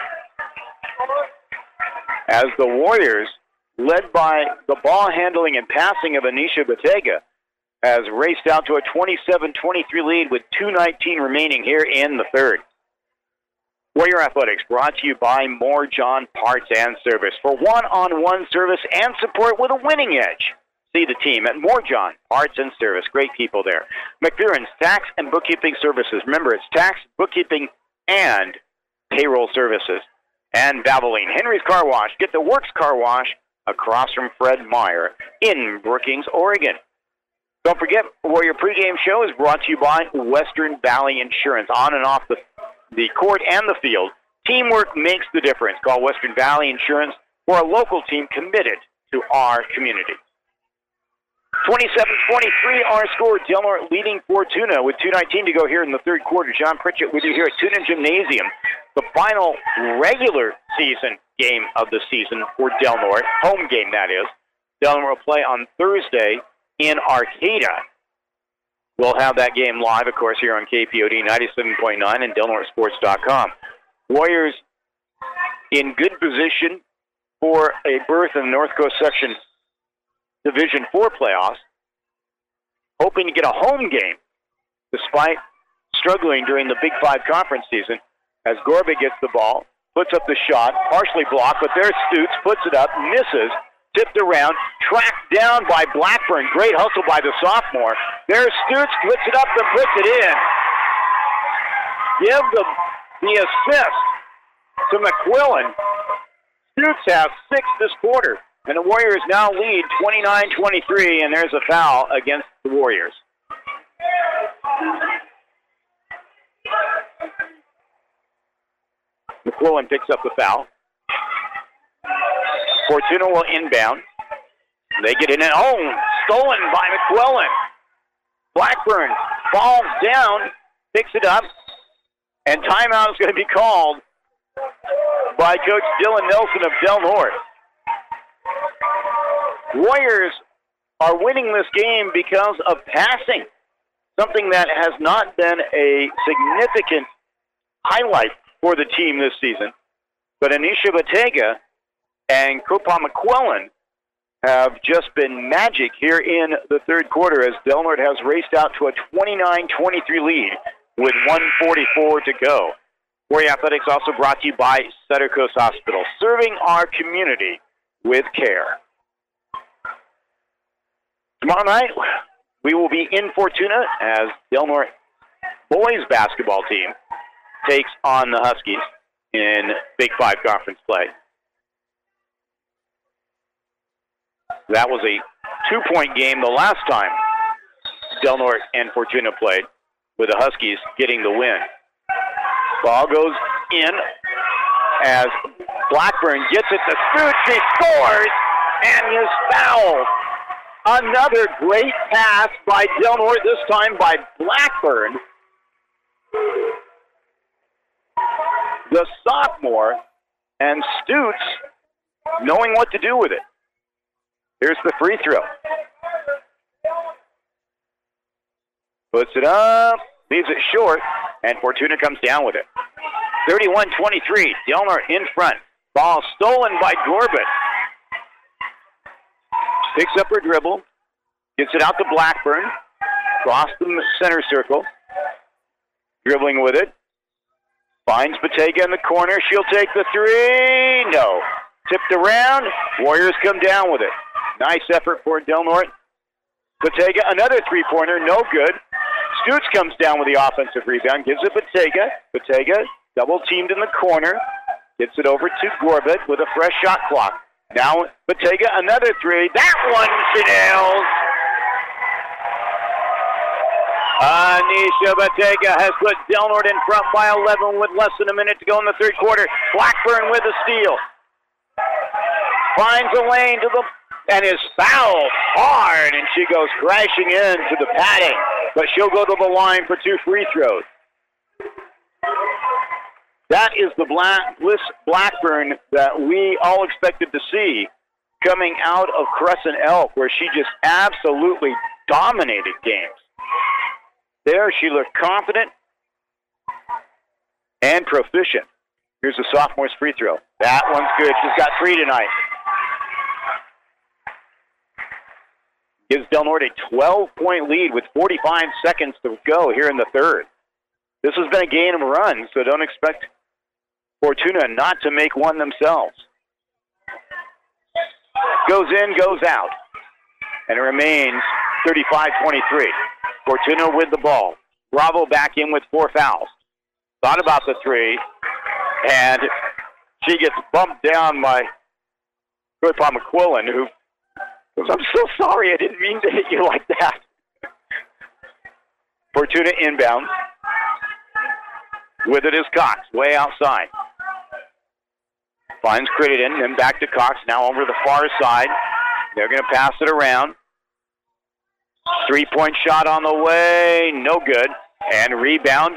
As the Warriors, led by the ball handling and passing of Anisha Batega, has raced out to a twenty-seven twenty-three lead with two nineteen remaining here in the third. Warrior Athletics brought to you by More John Parts and Service for one-on-one service and support with a winning edge. See the team at More John Parts and Service. Great people there. McPheron's Tax and Bookkeeping Services. Remember, it's tax, bookkeeping, and payroll services. And Valvoline, Henry's Car Wash. Get the Works Car Wash across from Fred Meyer in Brookings, Oregon. Don't forget, Warrior Pregame Show is brought to you by Western Valley Insurance. On and off the, the court and the field, teamwork makes the difference. Call Western Valley Insurance for a local team committed to our community. twenty-seven twenty-three, our score. Del Norte leading Fortuna with two nineteen to go here in the third quarter. John Pritchett with you here at Tunin Gymnasium. The final regular season game of the season for Del Norte. Home game, that is. Del Norte will play on Thursday in Arcata. We'll have that game live, of course, here on K P O D ninety-seven point nine and Del Norte Sports dot com. Warriors in good position for a berth in the North Coast Section Division four playoffs, hoping to get a home game despite struggling during the Big Five conference season. As Gorba gets the ball, puts up the shot, partially blocked, but there's Stutes, puts it up, misses, tipped around, tracked down by Blackburn. Great hustle by the sophomore. There's Stutes, puts it up and puts it in. Give the, the assist to McQuillan. Stutes has six this quarter. And the Warriors now lead twenty-nine twenty-three, and there's a foul against the Warriors. McQuillan picks up the foul. Fortuna will inbound. They get in and oh, stolen by McQuillan. Blackburn falls down, picks it up, and timeout is going to be called by Coach Dylan Nelson of Del Norte. Warriors are winning this game because of passing, something that has not been a significant highlight for the team this season. But Anisha Batega and Copa McQuillan have just been magic here in the third quarter as Del Norte has raced out to a twenty-nine twenty-three lead with one forty-four to go. Warrior Athletics also brought to you by Sutter Coast Hospital, serving our community with care. Tomorrow night, we will be in Fortuna as Del Norte boys basketball team takes on the Huskies in Big Five conference play. That was a two-point game the last time Del Norte and Fortuna played, with the Huskies getting the win. Ball goes in as Blackburn gets it to Stutes. He scores and is fouled. Another great pass by Del Norte, this time by Blackburn. The sophomore, and Stutes knowing what to do with it. Here's the free throw. Puts it up, leaves it short, and Fortuna comes down with it. thirty-one twenty-three, Del Norte in front. Ball stolen by Gorbett. Picks up her dribble, gets it out to Blackburn, across the center circle, dribbling with it. Finds Batega in the corner. She'll take the three. No. Tipped around. Warriors come down with it. Nice effort for Del Norte. Batega, another three-pointer. No good. Stutes comes down with the offensive rebound. Gives it Batega. Batega double-teamed in the corner. Gets it over to Gorbett with a fresh shot clock. Now Batega, another three. That one she nails. Anisha Batega has put Del Norte in front by eleven with less than a minute to go in the third quarter. Blackburn with a steal. Finds a lane to the and is fouled hard, and she goes crashing into the padding. But she'll go to the line for two free throws. That is the Black, Bliss Blackburn that we all expected to see coming out of Crescent Elk, where she just absolutely dominated games. There, she looked confident and proficient. Here's the sophomore's free throw. That one's good. She's got three tonight. Gives Del Norte a twelve-point lead with forty-five seconds to go here in the third. This has been a game of runs, so don't expect Fortuna not to make one themselves. Goes in, goes out. And it remains thirty-five twenty-three. Fortuna with the ball. Bravo back in with four fouls. Thought about the three, and she gets bumped down by Grandpa McQuillan, who goes, I'm so sorry, I didn't mean to hit you like that. Fortuna inbounds. With it is Cox, way outside. Finds Crittenden, then back to Cox, now over the far side. They're going to pass it around. Three-point shot on the way, no good. And rebound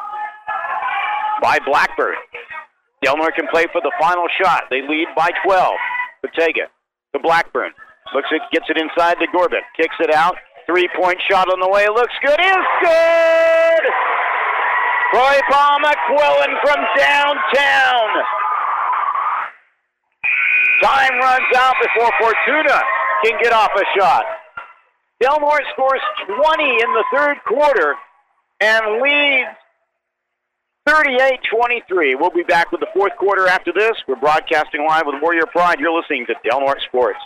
by Blackburn. Del Norte can play for the final shot. They lead by twelve. Batega to Blackburn. Looks it, gets it inside to Gorbett. Kicks it out. Three-point shot on the way. Looks good. Is good! Troy Paul McQuillan from downtown. Time runs out before Fortuna can get off a shot. Del Norte scores twenty in the third quarter and leads thirty-eight twenty-three. We'll be back with the fourth quarter after this. We're broadcasting live with Warrior Pride. You're listening to Del Norte Sports.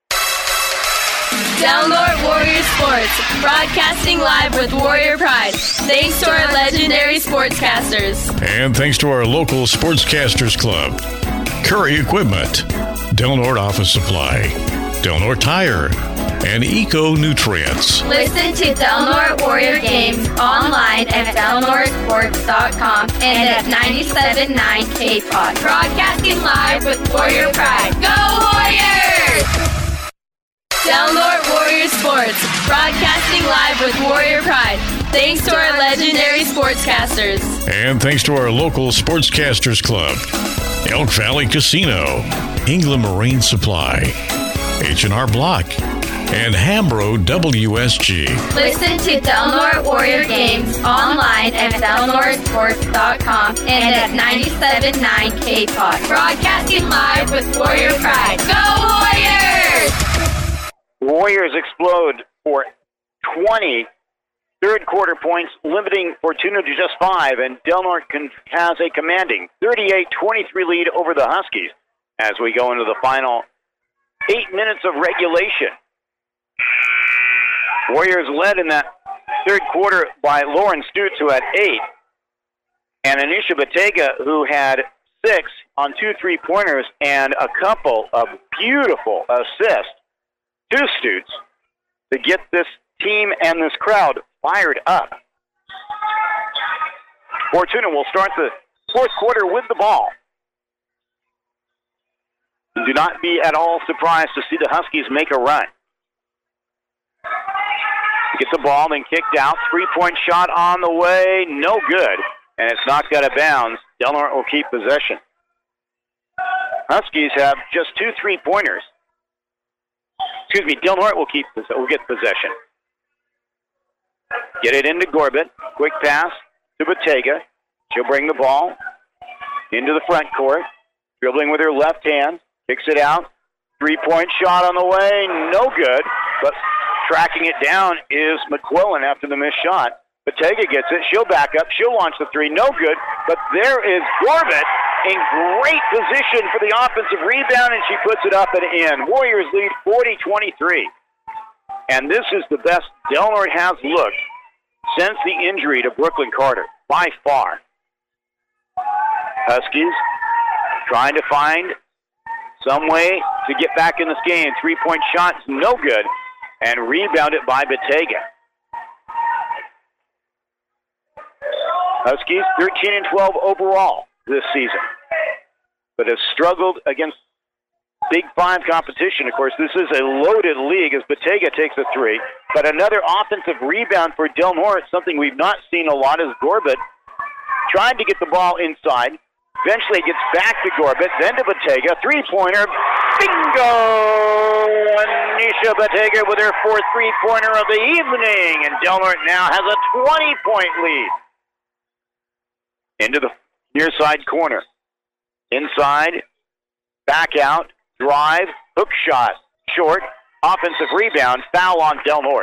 Del Norte Warrior Sports, broadcasting live with Warrior Pride. Thanks to our legendary sportscasters. And thanks to our local Sportscasters Club. Curry Equipment, Del Norte Office Supply, Del Norte Tire, and Eco Nutrients. Listen to Del Norte Warrior games online at del norte sports dot com and at ninety-seven point nine K P O D. Broadcasting live with Warrior Pride. Go Warriors! Del Norte Warrior Sports, broadcasting live with Warrior Pride. Thanks to our legendary sportscasters. And thanks to our local Sportscasters Club, Elk Valley Casino, England Marine Supply, H and R Block, and Hambro W S G. Listen to Del Norte Warrior games online at del norte sports dot com and at ninety-seven point nine K P O D. Broadcasting live with Warrior Pride. Go Warriors! Warriors explode for twenty third quarter points, limiting Fortuna to just five, and Del Norte can, has a commanding thirty-eight twenty-three lead over the Huskies as we go into the final eight minutes of regulation. Warriors led in that third quarter by Lauren Stutz, who had eight, and Anisha Batega, who had six on two three-pointers and a couple of beautiful assists to Stutz to get this team and this crowd fired up. Fortuna will start the fourth quarter with the ball. Do not be at all surprised to see the Huskies make a run. Get the ball, then kicked out. Three-point shot on the way. No good. And it's knocked out of bounds. Del Norte will keep possession. Huskies have just two three-pointers. Excuse me, Del Norte will keep will get possession. Get it into Gorbett. Quick pass to Batega. She'll bring the ball into the front court. Dribbling with her left hand. Kicks it out. Three-point shot on the way. No good. But tracking it down is McQuillan after the missed shot. Batega gets it. She'll back up. She'll launch the three. No good. But there is Gorbett in great position for the offensive rebound, and she puts it up and in. Warriors lead forty twenty-three. And this is the best Del Norte has looked since the injury to Brooklyn Carter, by far. Huskies trying to find some way to get back in this game. Three-point shot, no good, and rebounded by Batega. Huskies thirteen and twelve overall this season, but have struggled against Big Five competition. Of course, this is a loaded league as Batega takes a three. But another offensive rebound for Del Norte, something we've not seen a lot, is Gorbett trying to get the ball inside. Eventually it gets back to Gorbett, then to Batega. Three-pointer. Bingo! Anisha Batega with her fourth three-pointer of the evening. And Del Norte now has a twenty-point lead. Into the near side corner. Inside. Back out. Drive. Hook shot. Short. Offensive rebound. Foul on Del Norte.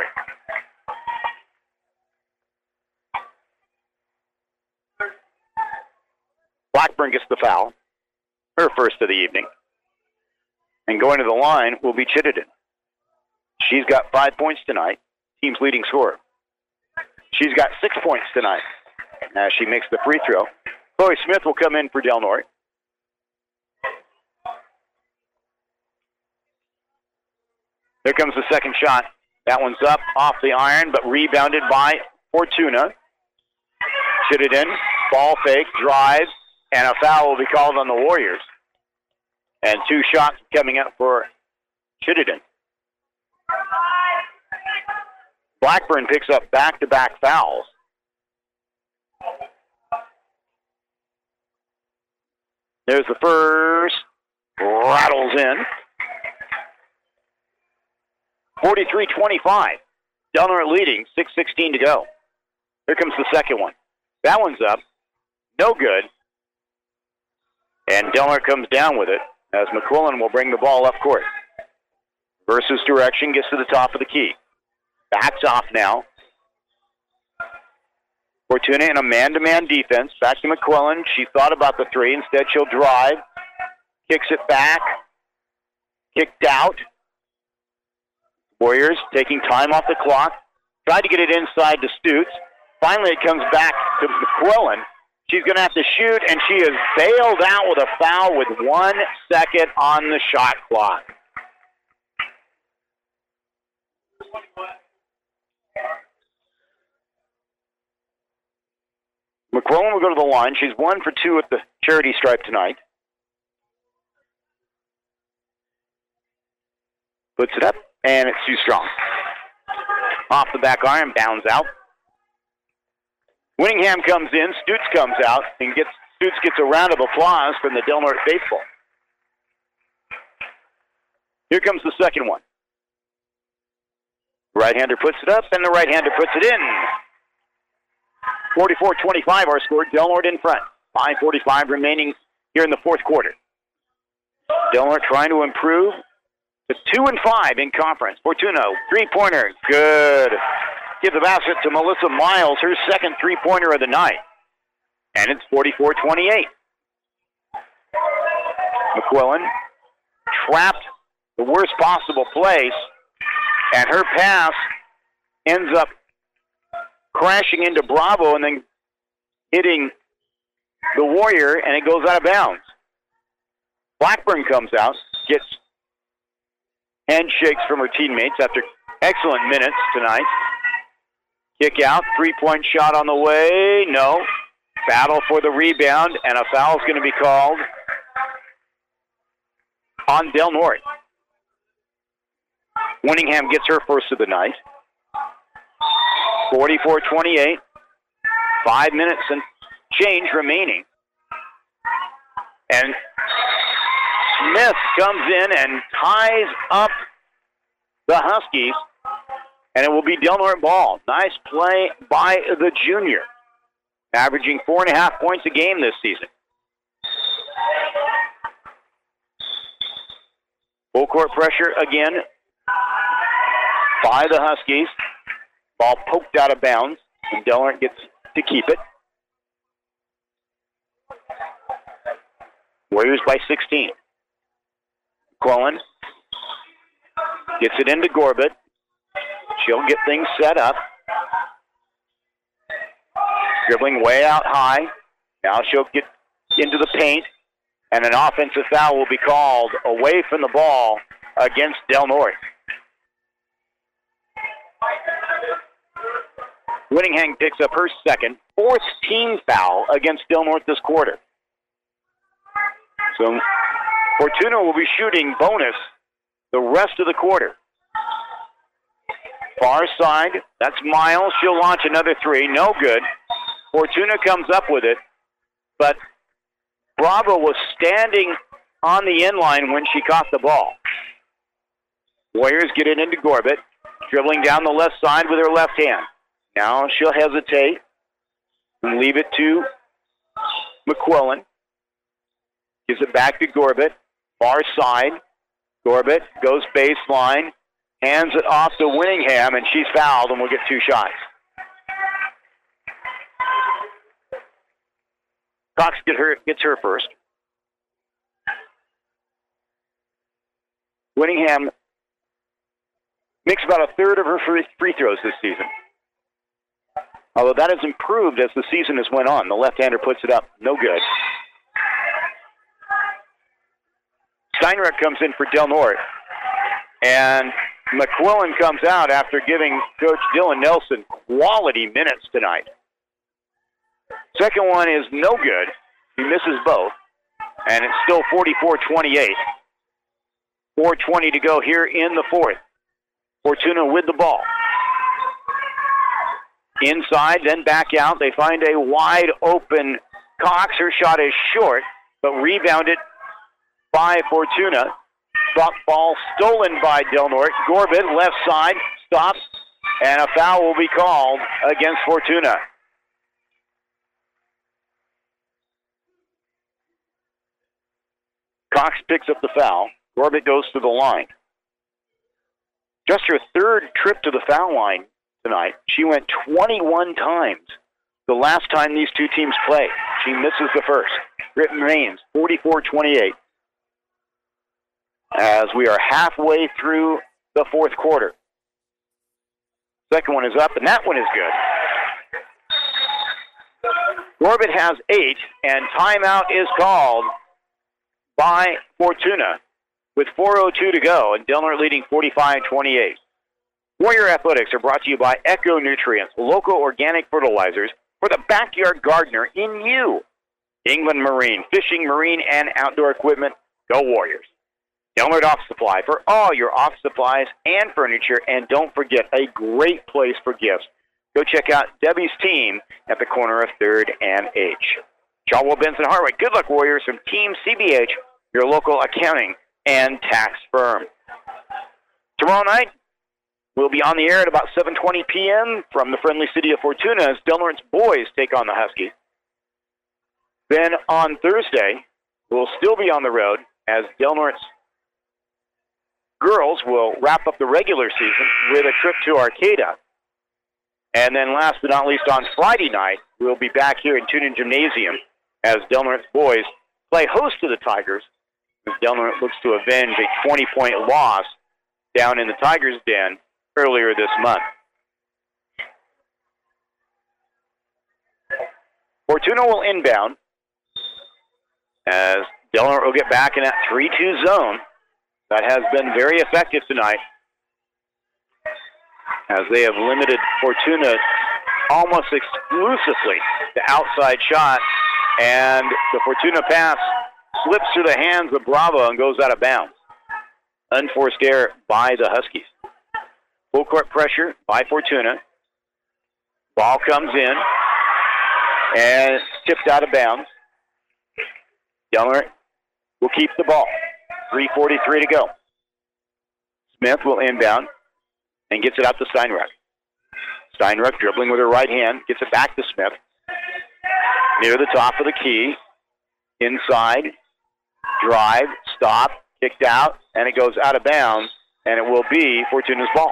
Blackburn gets the foul, her first of the evening. And going to the line will be Chittenden. She's got five points tonight, team's leading scorer. She's got six points tonight as she makes the free throw. Chloe Smith will come in for Del Norte. There comes the second shot. That one's up off the iron, but rebounded by Fortuna. Chittenden, ball fake, drives. And a foul will be called on the Warriors. And two shots coming up for Chittenden. Blackburn picks up back-to-back fouls. There's the first. Rattles in. forty-three twenty-five. Del Norte leading, six sixteen to go. Here comes the second one. That one's up. No good. And Del Norte comes down with it as McQuillan will bring the ball up court. Versus direction, gets to the top of the key. Backs off now. Fortuna in a man-to-man defense. Back to McQuillan. She thought about the three. Instead, she'll drive. Kicks it back. Kicked out. Warriors taking time off the clock. Tried to get it inside to Stutes. Finally, it comes back to McQuillan. She's going to have to shoot, and she is bailed out with a foul with one second on the shot clock. McQuillan will go to the line. She's one for two at the charity stripe tonight. Puts it up, and it's too strong. Off the back iron, bounds out. Winningham comes in, Stutes comes out, and gets Stutes gets a round of applause from the Del Norte faithful. Here comes the second one. Right-hander puts it up, and the right-hander puts it in. forty-four twenty-five our score, Del Norte in front. five forty-five remaining here in the fourth quarter. Del Norte trying to improve to two and five in conference. Fortuna, three-pointer, good. Give the basket to Melissa Miles, her second three-pointer of the night. And it's forty-four twenty-eight. McQuillan trapped the worst possible place, and her pass ends up crashing into Bravo and then hitting the Warrior, and it goes out of bounds. Blackburn comes out, gets handshakes from her teammates after excellent minutes tonight. Kick out, three-point shot on the way. No. Battle for the rebound, and a foul is going to be called on Del Norte. Winningham gets her first of the night. forty-four twenty-eight. Five minutes and change remaining. And Smith comes in and ties up the Huskies. And it will be Del Norte ball. Nice play by the junior. Averaging four and a half points a game this season. Full court pressure again by the Huskies. Ball poked out of bounds. And Del Norte gets to keep it. Warriors by sixteen. McQuillan gets it into Gorbett. She'll get things set up. Dribbling way out high. Now she'll get into the paint, and an offensive foul will be called away from the ball against Del Norte. Winningham picks up her second, fourth team foul against Del Norte this quarter. So Fortuna will be shooting bonus the rest of the quarter. Far side, that's Miles. She'll launch another three. No good. Fortuna comes up with it, but Bravo was standing on the end line when she caught the ball. Warriors get it into Gorbett, dribbling down the left side with her left hand. Now she'll hesitate and leave it to McQuillan. Gives it back to Gorbett. Far side. Gorbett goes baseline. Hands it off to Winningham, and she's fouled, and we'll get two shots. Cox get her, gets her first. Winningham makes about a third of her free, free throws this season. Although that has improved as the season has went on. The left-hander puts it up. No good. Steinreck comes in for Del Norte. And McQuillan comes out after giving Coach Dylan Nelson quality minutes tonight. Second one is no good. He misses both. And it's still forty-four twenty-eight. four twenty to go here in the fourth. Fortuna with the ball. Inside, then back out. They find a wide open Cox. Her shot is short, but rebounded by Fortuna. Ball stolen by Del Norte. Gorbett, left side, stops, and a foul will be called against Fortuna. Cox picks up the foul. Gorbett goes to the line. Just her third trip to the foul line tonight. She went twenty-one times the last time these two teams played. She misses the first. It remains forty-four twenty-eight as we are halfway through the fourth quarter. Second one is up, and that one is good. Gorbett has eight, and timeout is called by Fortuna with four oh two to go, and Del Norte leading forty-five twenty-eight. Warrior Athletics are brought to you by Echo Nutrients, local organic fertilizers for the backyard gardener in you. England Marine, fishing, marine, and outdoor equipment. Go Warriors. Del Norte Office Supply for all your office supplies and furniture, and don't forget, a great place for gifts. Go check out Debbie's team at the corner of third and H. Charwell Benson Hartwick, good luck Warriors from Team C B H, your local accounting and tax firm. Tomorrow night, we'll be on the air at about seven twenty p.m. from the friendly city of Fortuna as Del Norte's boys take on the Huskies. Then on Thursday, we'll still be on the road as Del Norte's girls will wrap up the regular season with a trip to Arcata. And then last but not least, on Friday night, we'll be back here in Tunin Gymnasium as Del Norte's boys play host to the Tigers as Del Norte looks to avenge a twenty-point loss down in the Tigers' den earlier this month. Fortuna will inbound as Del Norte will get back in that three two zone. That has been very effective tonight as they have limited Fortuna almost exclusively to outside shot, and the Fortuna pass slips through the hands of Bravo and goes out of bounds. Unforced error by the Huskies. Full court pressure by Fortuna. Ball comes in and it's tipped out of bounds. Del Norte will keep the ball. three forty-three to go. Smith will inbound and gets it out to Steinreck. Steinreck dribbling with her right hand, gets it back to Smith. Near the top of the key. Inside. Drive. Stop. Kicked out. And it goes out of bounds. And it will be Fortuna's ball.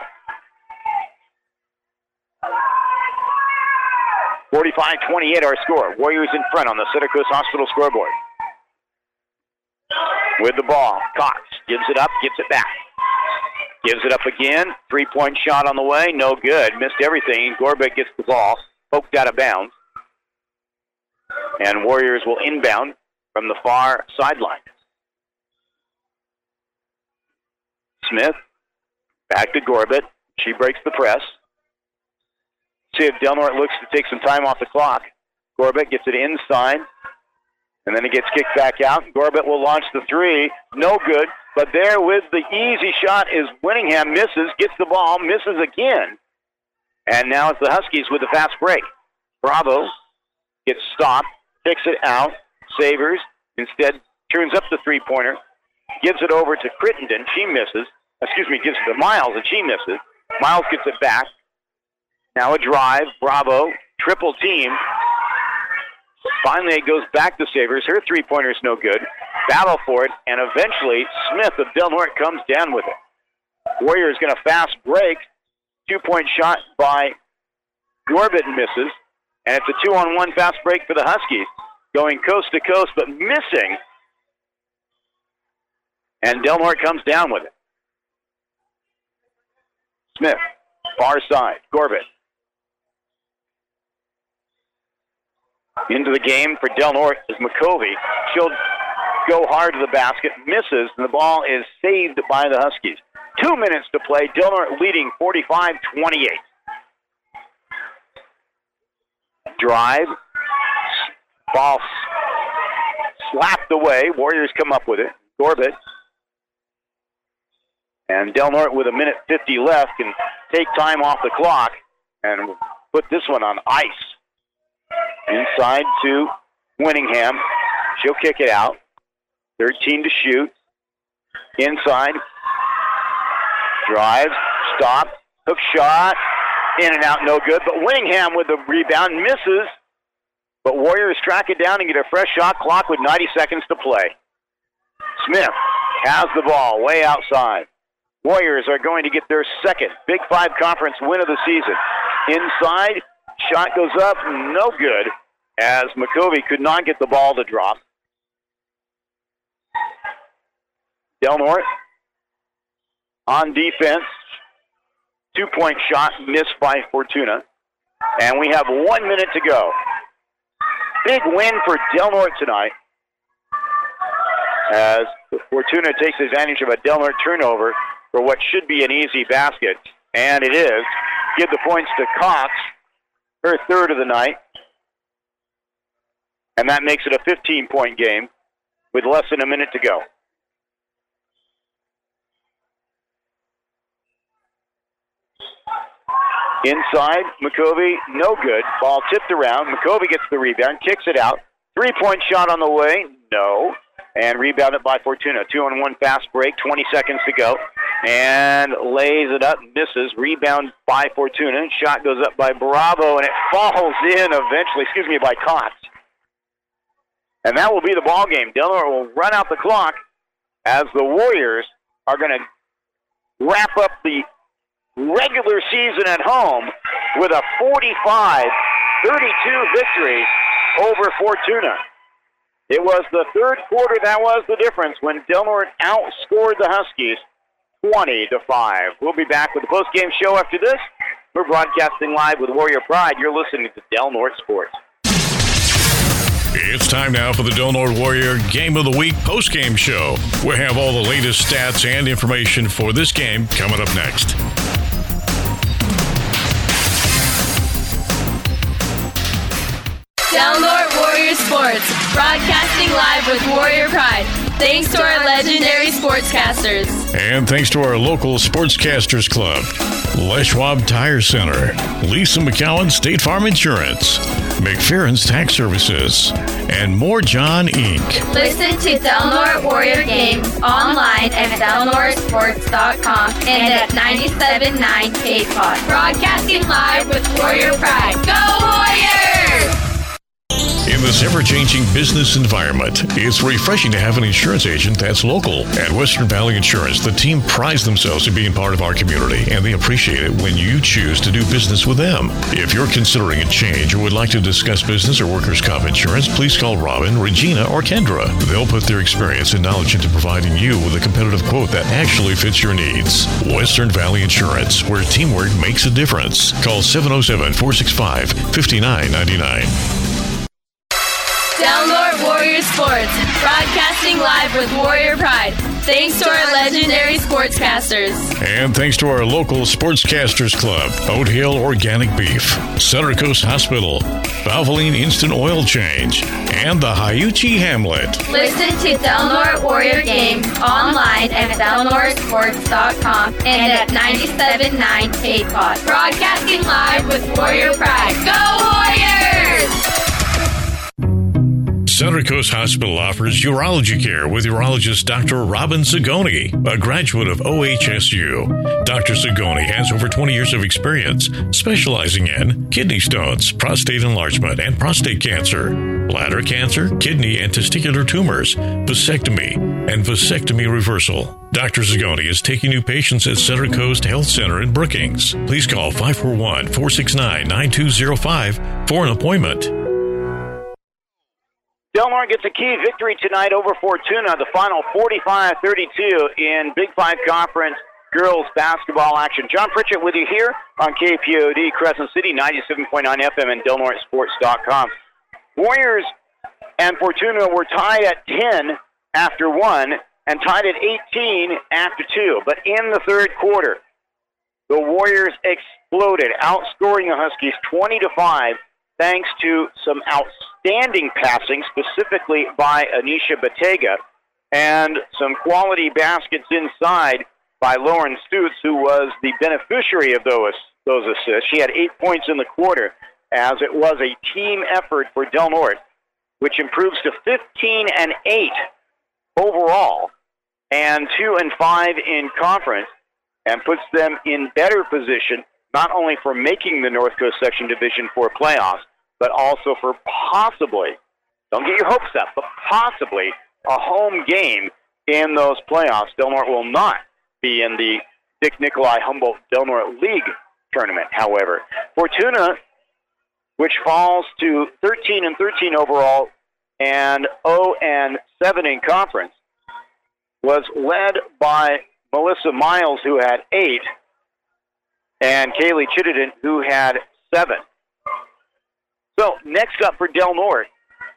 forty-five twenty-eight our score. Warriors in front on the Center Coast Hospital scoreboard. With the ball, Cox gives it up, gets it back. Gives it up again. Three-point shot on the way. No good. Missed everything. Gorbett gets the ball. Poked out of bounds. And Warriors will inbound from the far sideline. Smith. Back to Gorbett. She breaks the press. See if Del Norte looks to take some time off the clock. Gorbett gets it inside. And then it gets kicked back out. Gorbett will launch the three. No good. But there with the easy shot is Winningham. Misses, gets the ball, misses again. And now it's the Huskies with the fast break. Bravo gets stopped, kicks it out. Savers instead turns up the three-pointer. Gives it over to Crittenden. She misses. Excuse me, gives it to Miles, and she misses. Miles gets it back. Now a drive. Bravo. Triple team. Finally, it goes back to Savers. Her three-pointer is no good. Battle for it, and eventually Smith of Del Norte comes down with it. Warriors going to fast break. Two-point shot by Gorbett misses, and it's a two-on-one fast break for the Huskies. Going coast to coast, but missing. And Del Norte comes down with it. Smith, far side. Gorbett. Into the game for Del Norte is McCovey. She'll go hard to the basket, misses, and the ball is saved by the Huskies. Two minutes to play. Del Norte leading forty-five twenty-eight. Drive. Ball slapped away. Warriors come up with it. Gorbett. And Del Norte with a minute fifty left can take time off the clock and put this one on ice. Inside to Winningham. She'll kick it out. thirteen to shoot. Inside. Drives. Stop. Hook shot. In and out, no good. But Winningham with the rebound misses. But Warriors track it down and get a fresh shot clock with ninety seconds to play. Smith has the ball way outside. Warriors are going to get their second Big Five Conference win of the season. Inside, shot goes up, no good, as McCovey could not get the ball to drop. Del Norte on defense. Two-point shot missed by Fortuna. And we have one minute to go. Big win for Del Norte tonight, as Fortuna takes advantage of a Del Norte turnover for what should be an easy basket, and it is. Give the points to Cox, her third of the night, and that makes it a fifteen-point game with less than a minute to go. Inside, McCovey, no good. Ball tipped around. McCovey gets the rebound, kicks it out. Three-point shot on the way, no. And rebounded by Fortuna. Two-on-one fast break, twenty seconds to go. And lays it up, misses. Rebound by Fortuna. Shot goes up by Bravo, and it falls in eventually, excuse me, by Cox. And that will be the ball game. Del Norte will run out the clock as the Warriors are going to wrap up the regular season at home with a forty-five thirty-two victory over Fortuna. It was the third quarter that was the difference when Del Norte outscored the Huskies twenty to five. We'll be back with the post-game show after this. We're broadcasting live with Warrior Pride. You're listening to Del Norte Sports. It's time now for the Del Norte Warrior Game of the Week post-game show. We have all the latest stats and information for this game coming up next. Del Norte Warrior Sports, broadcasting live with Warrior Pride. Thanks to our legendary sportscasters. And thanks to our local Sportscasters Club, Les Schwab Tire Center, Lisa McCowan State Farm Insurance, McFerrin's Tax Services, and More John Incorporated. Listen to Del Norte Warrior Games online at del norte sports dot com and at ninety-seven point nine K P O D. Broadcasting live with Warrior Pride. Go Warriors! In this ever-changing business environment, it's refreshing to have an insurance agent that's local. At Western Valley Insurance, the team prides themselves in being part of our community, and they appreciate it when you choose to do business with them. If you're considering a change or would like to discuss business or workers' comp insurance, please call Robin, Regina, or Kendra. They'll put their experience and knowledge into providing you with a competitive quote that actually fits your needs. Western Valley Insurance, where teamwork makes a difference. Call seven oh seven, four six five, five nine nine nine. Del Norte Warrior Sports, broadcasting live with Warrior Pride. Thanks to our legendary sportscasters. And thanks to our local Sportscasters Club, Oat Hill Organic Beef, Center Coast Hospital, Valvoline Instant Oil Change, and the Hyuchi Hamlet. Listen to Del Norte Warrior Games online at del norte sports dot com and at ninety-seven point nine K P O D. Broadcasting live with Warrior Pride. Go Warriors! Center Coast Hospital offers urology care with urologist Doctor Robin Zagoni, a graduate of O H S U. Doctor Zagoni has over twenty years of experience specializing in kidney stones, prostate enlargement and prostate cancer, bladder cancer, kidney and testicular tumors, vasectomy, and vasectomy reversal. Doctor Zagoni is taking new patients at Center Coast Health Center in Brookings. Please call five four one, four six nine, nine two zero five for an appointment. Del Norte gets a key victory tonight over Fortuna, the final forty-five thirty-two in Big Five Conference girls basketball action. John Pritchett with you here on K P O D Crescent City, ninety-seven point nine F M and del norte sports dot com. Warriors and Fortuna were tied at ten after one and tied at eighteen after two. But in the third quarter, the Warriors exploded, outscoring the Huskies twenty to five. Thanks to some outstanding passing, specifically by Anisha Batega, and some quality baskets inside by Lauren Stutz, who was the beneficiary of those, those assists. She had eight points in the quarter, as it was a team effort for Del Norte, which improves to fifteen and eight overall, and two and five in conference, and puts them in better position not only for making the North Coast Section Division four playoffs, but also for possibly, don't get your hopes up, but possibly a home game in those playoffs. Del Norte will not be in the Dick Nicolai Humboldt Del Norte League tournament, however. Fortuna, which falls to thirteen and thirteen overall and zero and seven in conference, was led by Melissa Miles, who had eight, and Kaylee Chittenden, who had seven. So next up for Del Norte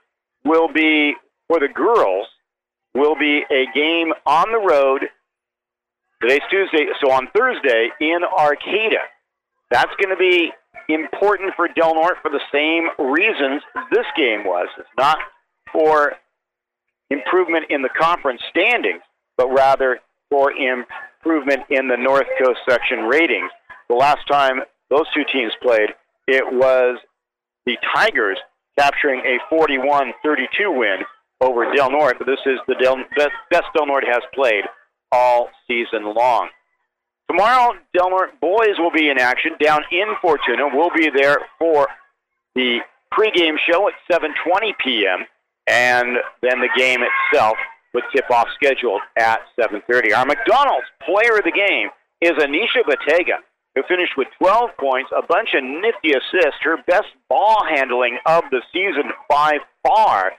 will be, for the girls, will be a game on the road. Today's Tuesday, so on Thursday in Arcata. That's going to be important for Del Norte for the same reasons this game was. It's not for improvement in the conference standings, but rather for improvement in the North Coast Section ratings. The last time those two teams played, it was the Tigers capturing a forty-one thirty-two win over Del Norte, but this is the Del, best, best Del Norte has played all season long. Tomorrow, Del Norte boys will be in action down in Fortuna. We'll be there for the pregame show at seven twenty p.m., and then the game itself with tip-off scheduled at seven thirty. Our McDonald's player of the game is Anisha Batega, who finished with twelve points, a bunch of nifty assists, her best ball handling of the season by far.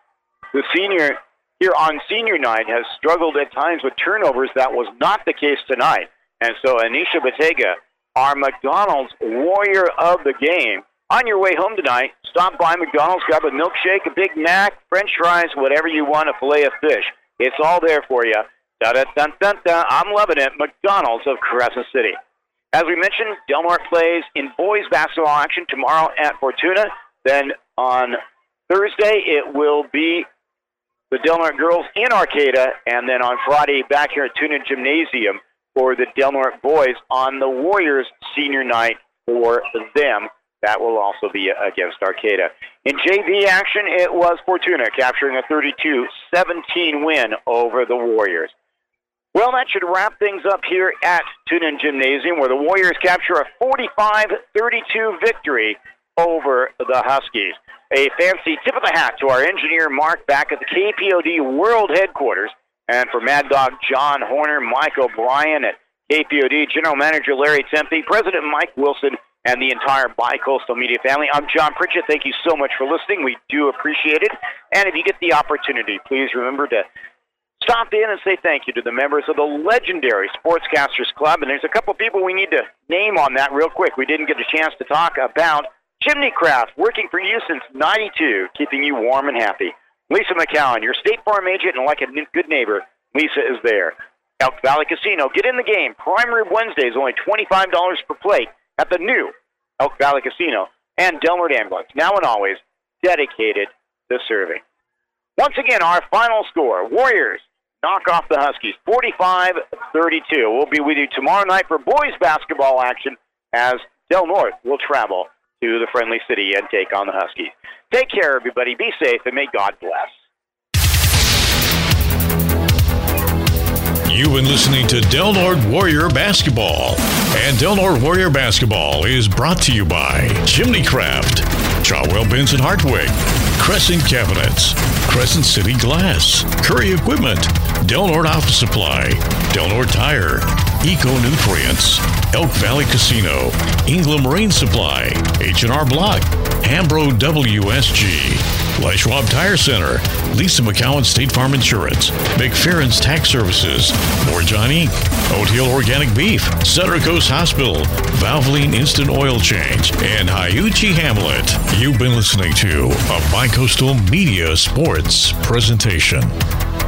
The senior here on senior night has struggled at times with turnovers. That was not the case tonight. And so Anisha Batega, our McDonald's warrior of the game. On your way home tonight, stop by McDonald's, grab a milkshake, a Big Mac, French fries, whatever you want, a filet of fish. It's all there for you. Da-da-dun-dun-dun. I'm loving it. McDonald's of Crescent City. As we mentioned, Del Norte plays in boys basketball action tomorrow at Fortuna. Then on Thursday, it will be the Del Norte girls in Arcata, and then on Friday back here at Tunin Gymnasium for the Del Norte boys on the Warriors senior night for them. That will also be against Arcata. In J V action, it was Fortuna capturing a thirty-two seventeen win over the Warriors. Well, that should wrap things up here at Tunin Gymnasium, where the Warriors capture a forty-five thirty-two victory over the Huskies. A fancy tip of the hat to our engineer, Mark, back at the K P O D World Headquarters. And for Mad Dog John Horner, Mike O'Brien at K P O D, General Manager Larry Tempe, President Mike Wilson, and the entire Bi-Coastal Media family. I'm John Pritchett. Thank you so much for listening. We do appreciate it. And if you get the opportunity, please remember to stop in and say thank you to the members of the legendary Sportscasters Club. And there's a couple people we need to name on that real quick. We didn't get a chance to talk about Chimney Craft, working for you since ninety-two, keeping you warm and happy. Lisa McCowan, your State Farm agent, and like a good neighbor, Lisa is there. Elk Valley Casino, get in the game. Prime Rib Wednesday is only twenty-five dollars per plate at the new Elk Valley Casino. And Delnord Ambulance, now and always, dedicated to serving. Once again, our final score, Warriors knock off the Huskies, forty-five thirty-two. We'll be with you tomorrow night for boys basketball action as Del North will travel to the Friendly City and take on the Huskies. Take care, everybody. Be safe, and may God bless. You've been listening to Del Norte Warrior Basketball. And Del Norte Warrior Basketball is brought to you by Chimney Craft, Chawell Benson Hartwig, Crescent Cabinets, Crescent City Glass, Curry Equipment, Del Norte Office Supply, Del Norte Tire, Eco Nutrients, Elk Valley Casino, England Marine Supply, H and R Block, Hambro W S G, Les Schwab Tire Center, Lisa McCowan State Farm Insurance, McFerrin's Tax Services, Morjon Incorporated, Oat Hill Organic Beef, Sutter Coast Hospital, Valvoline Instant Oil Change, and Hyuchi Hamlet. You've been listening to a Bicoastal Media Sports presentation.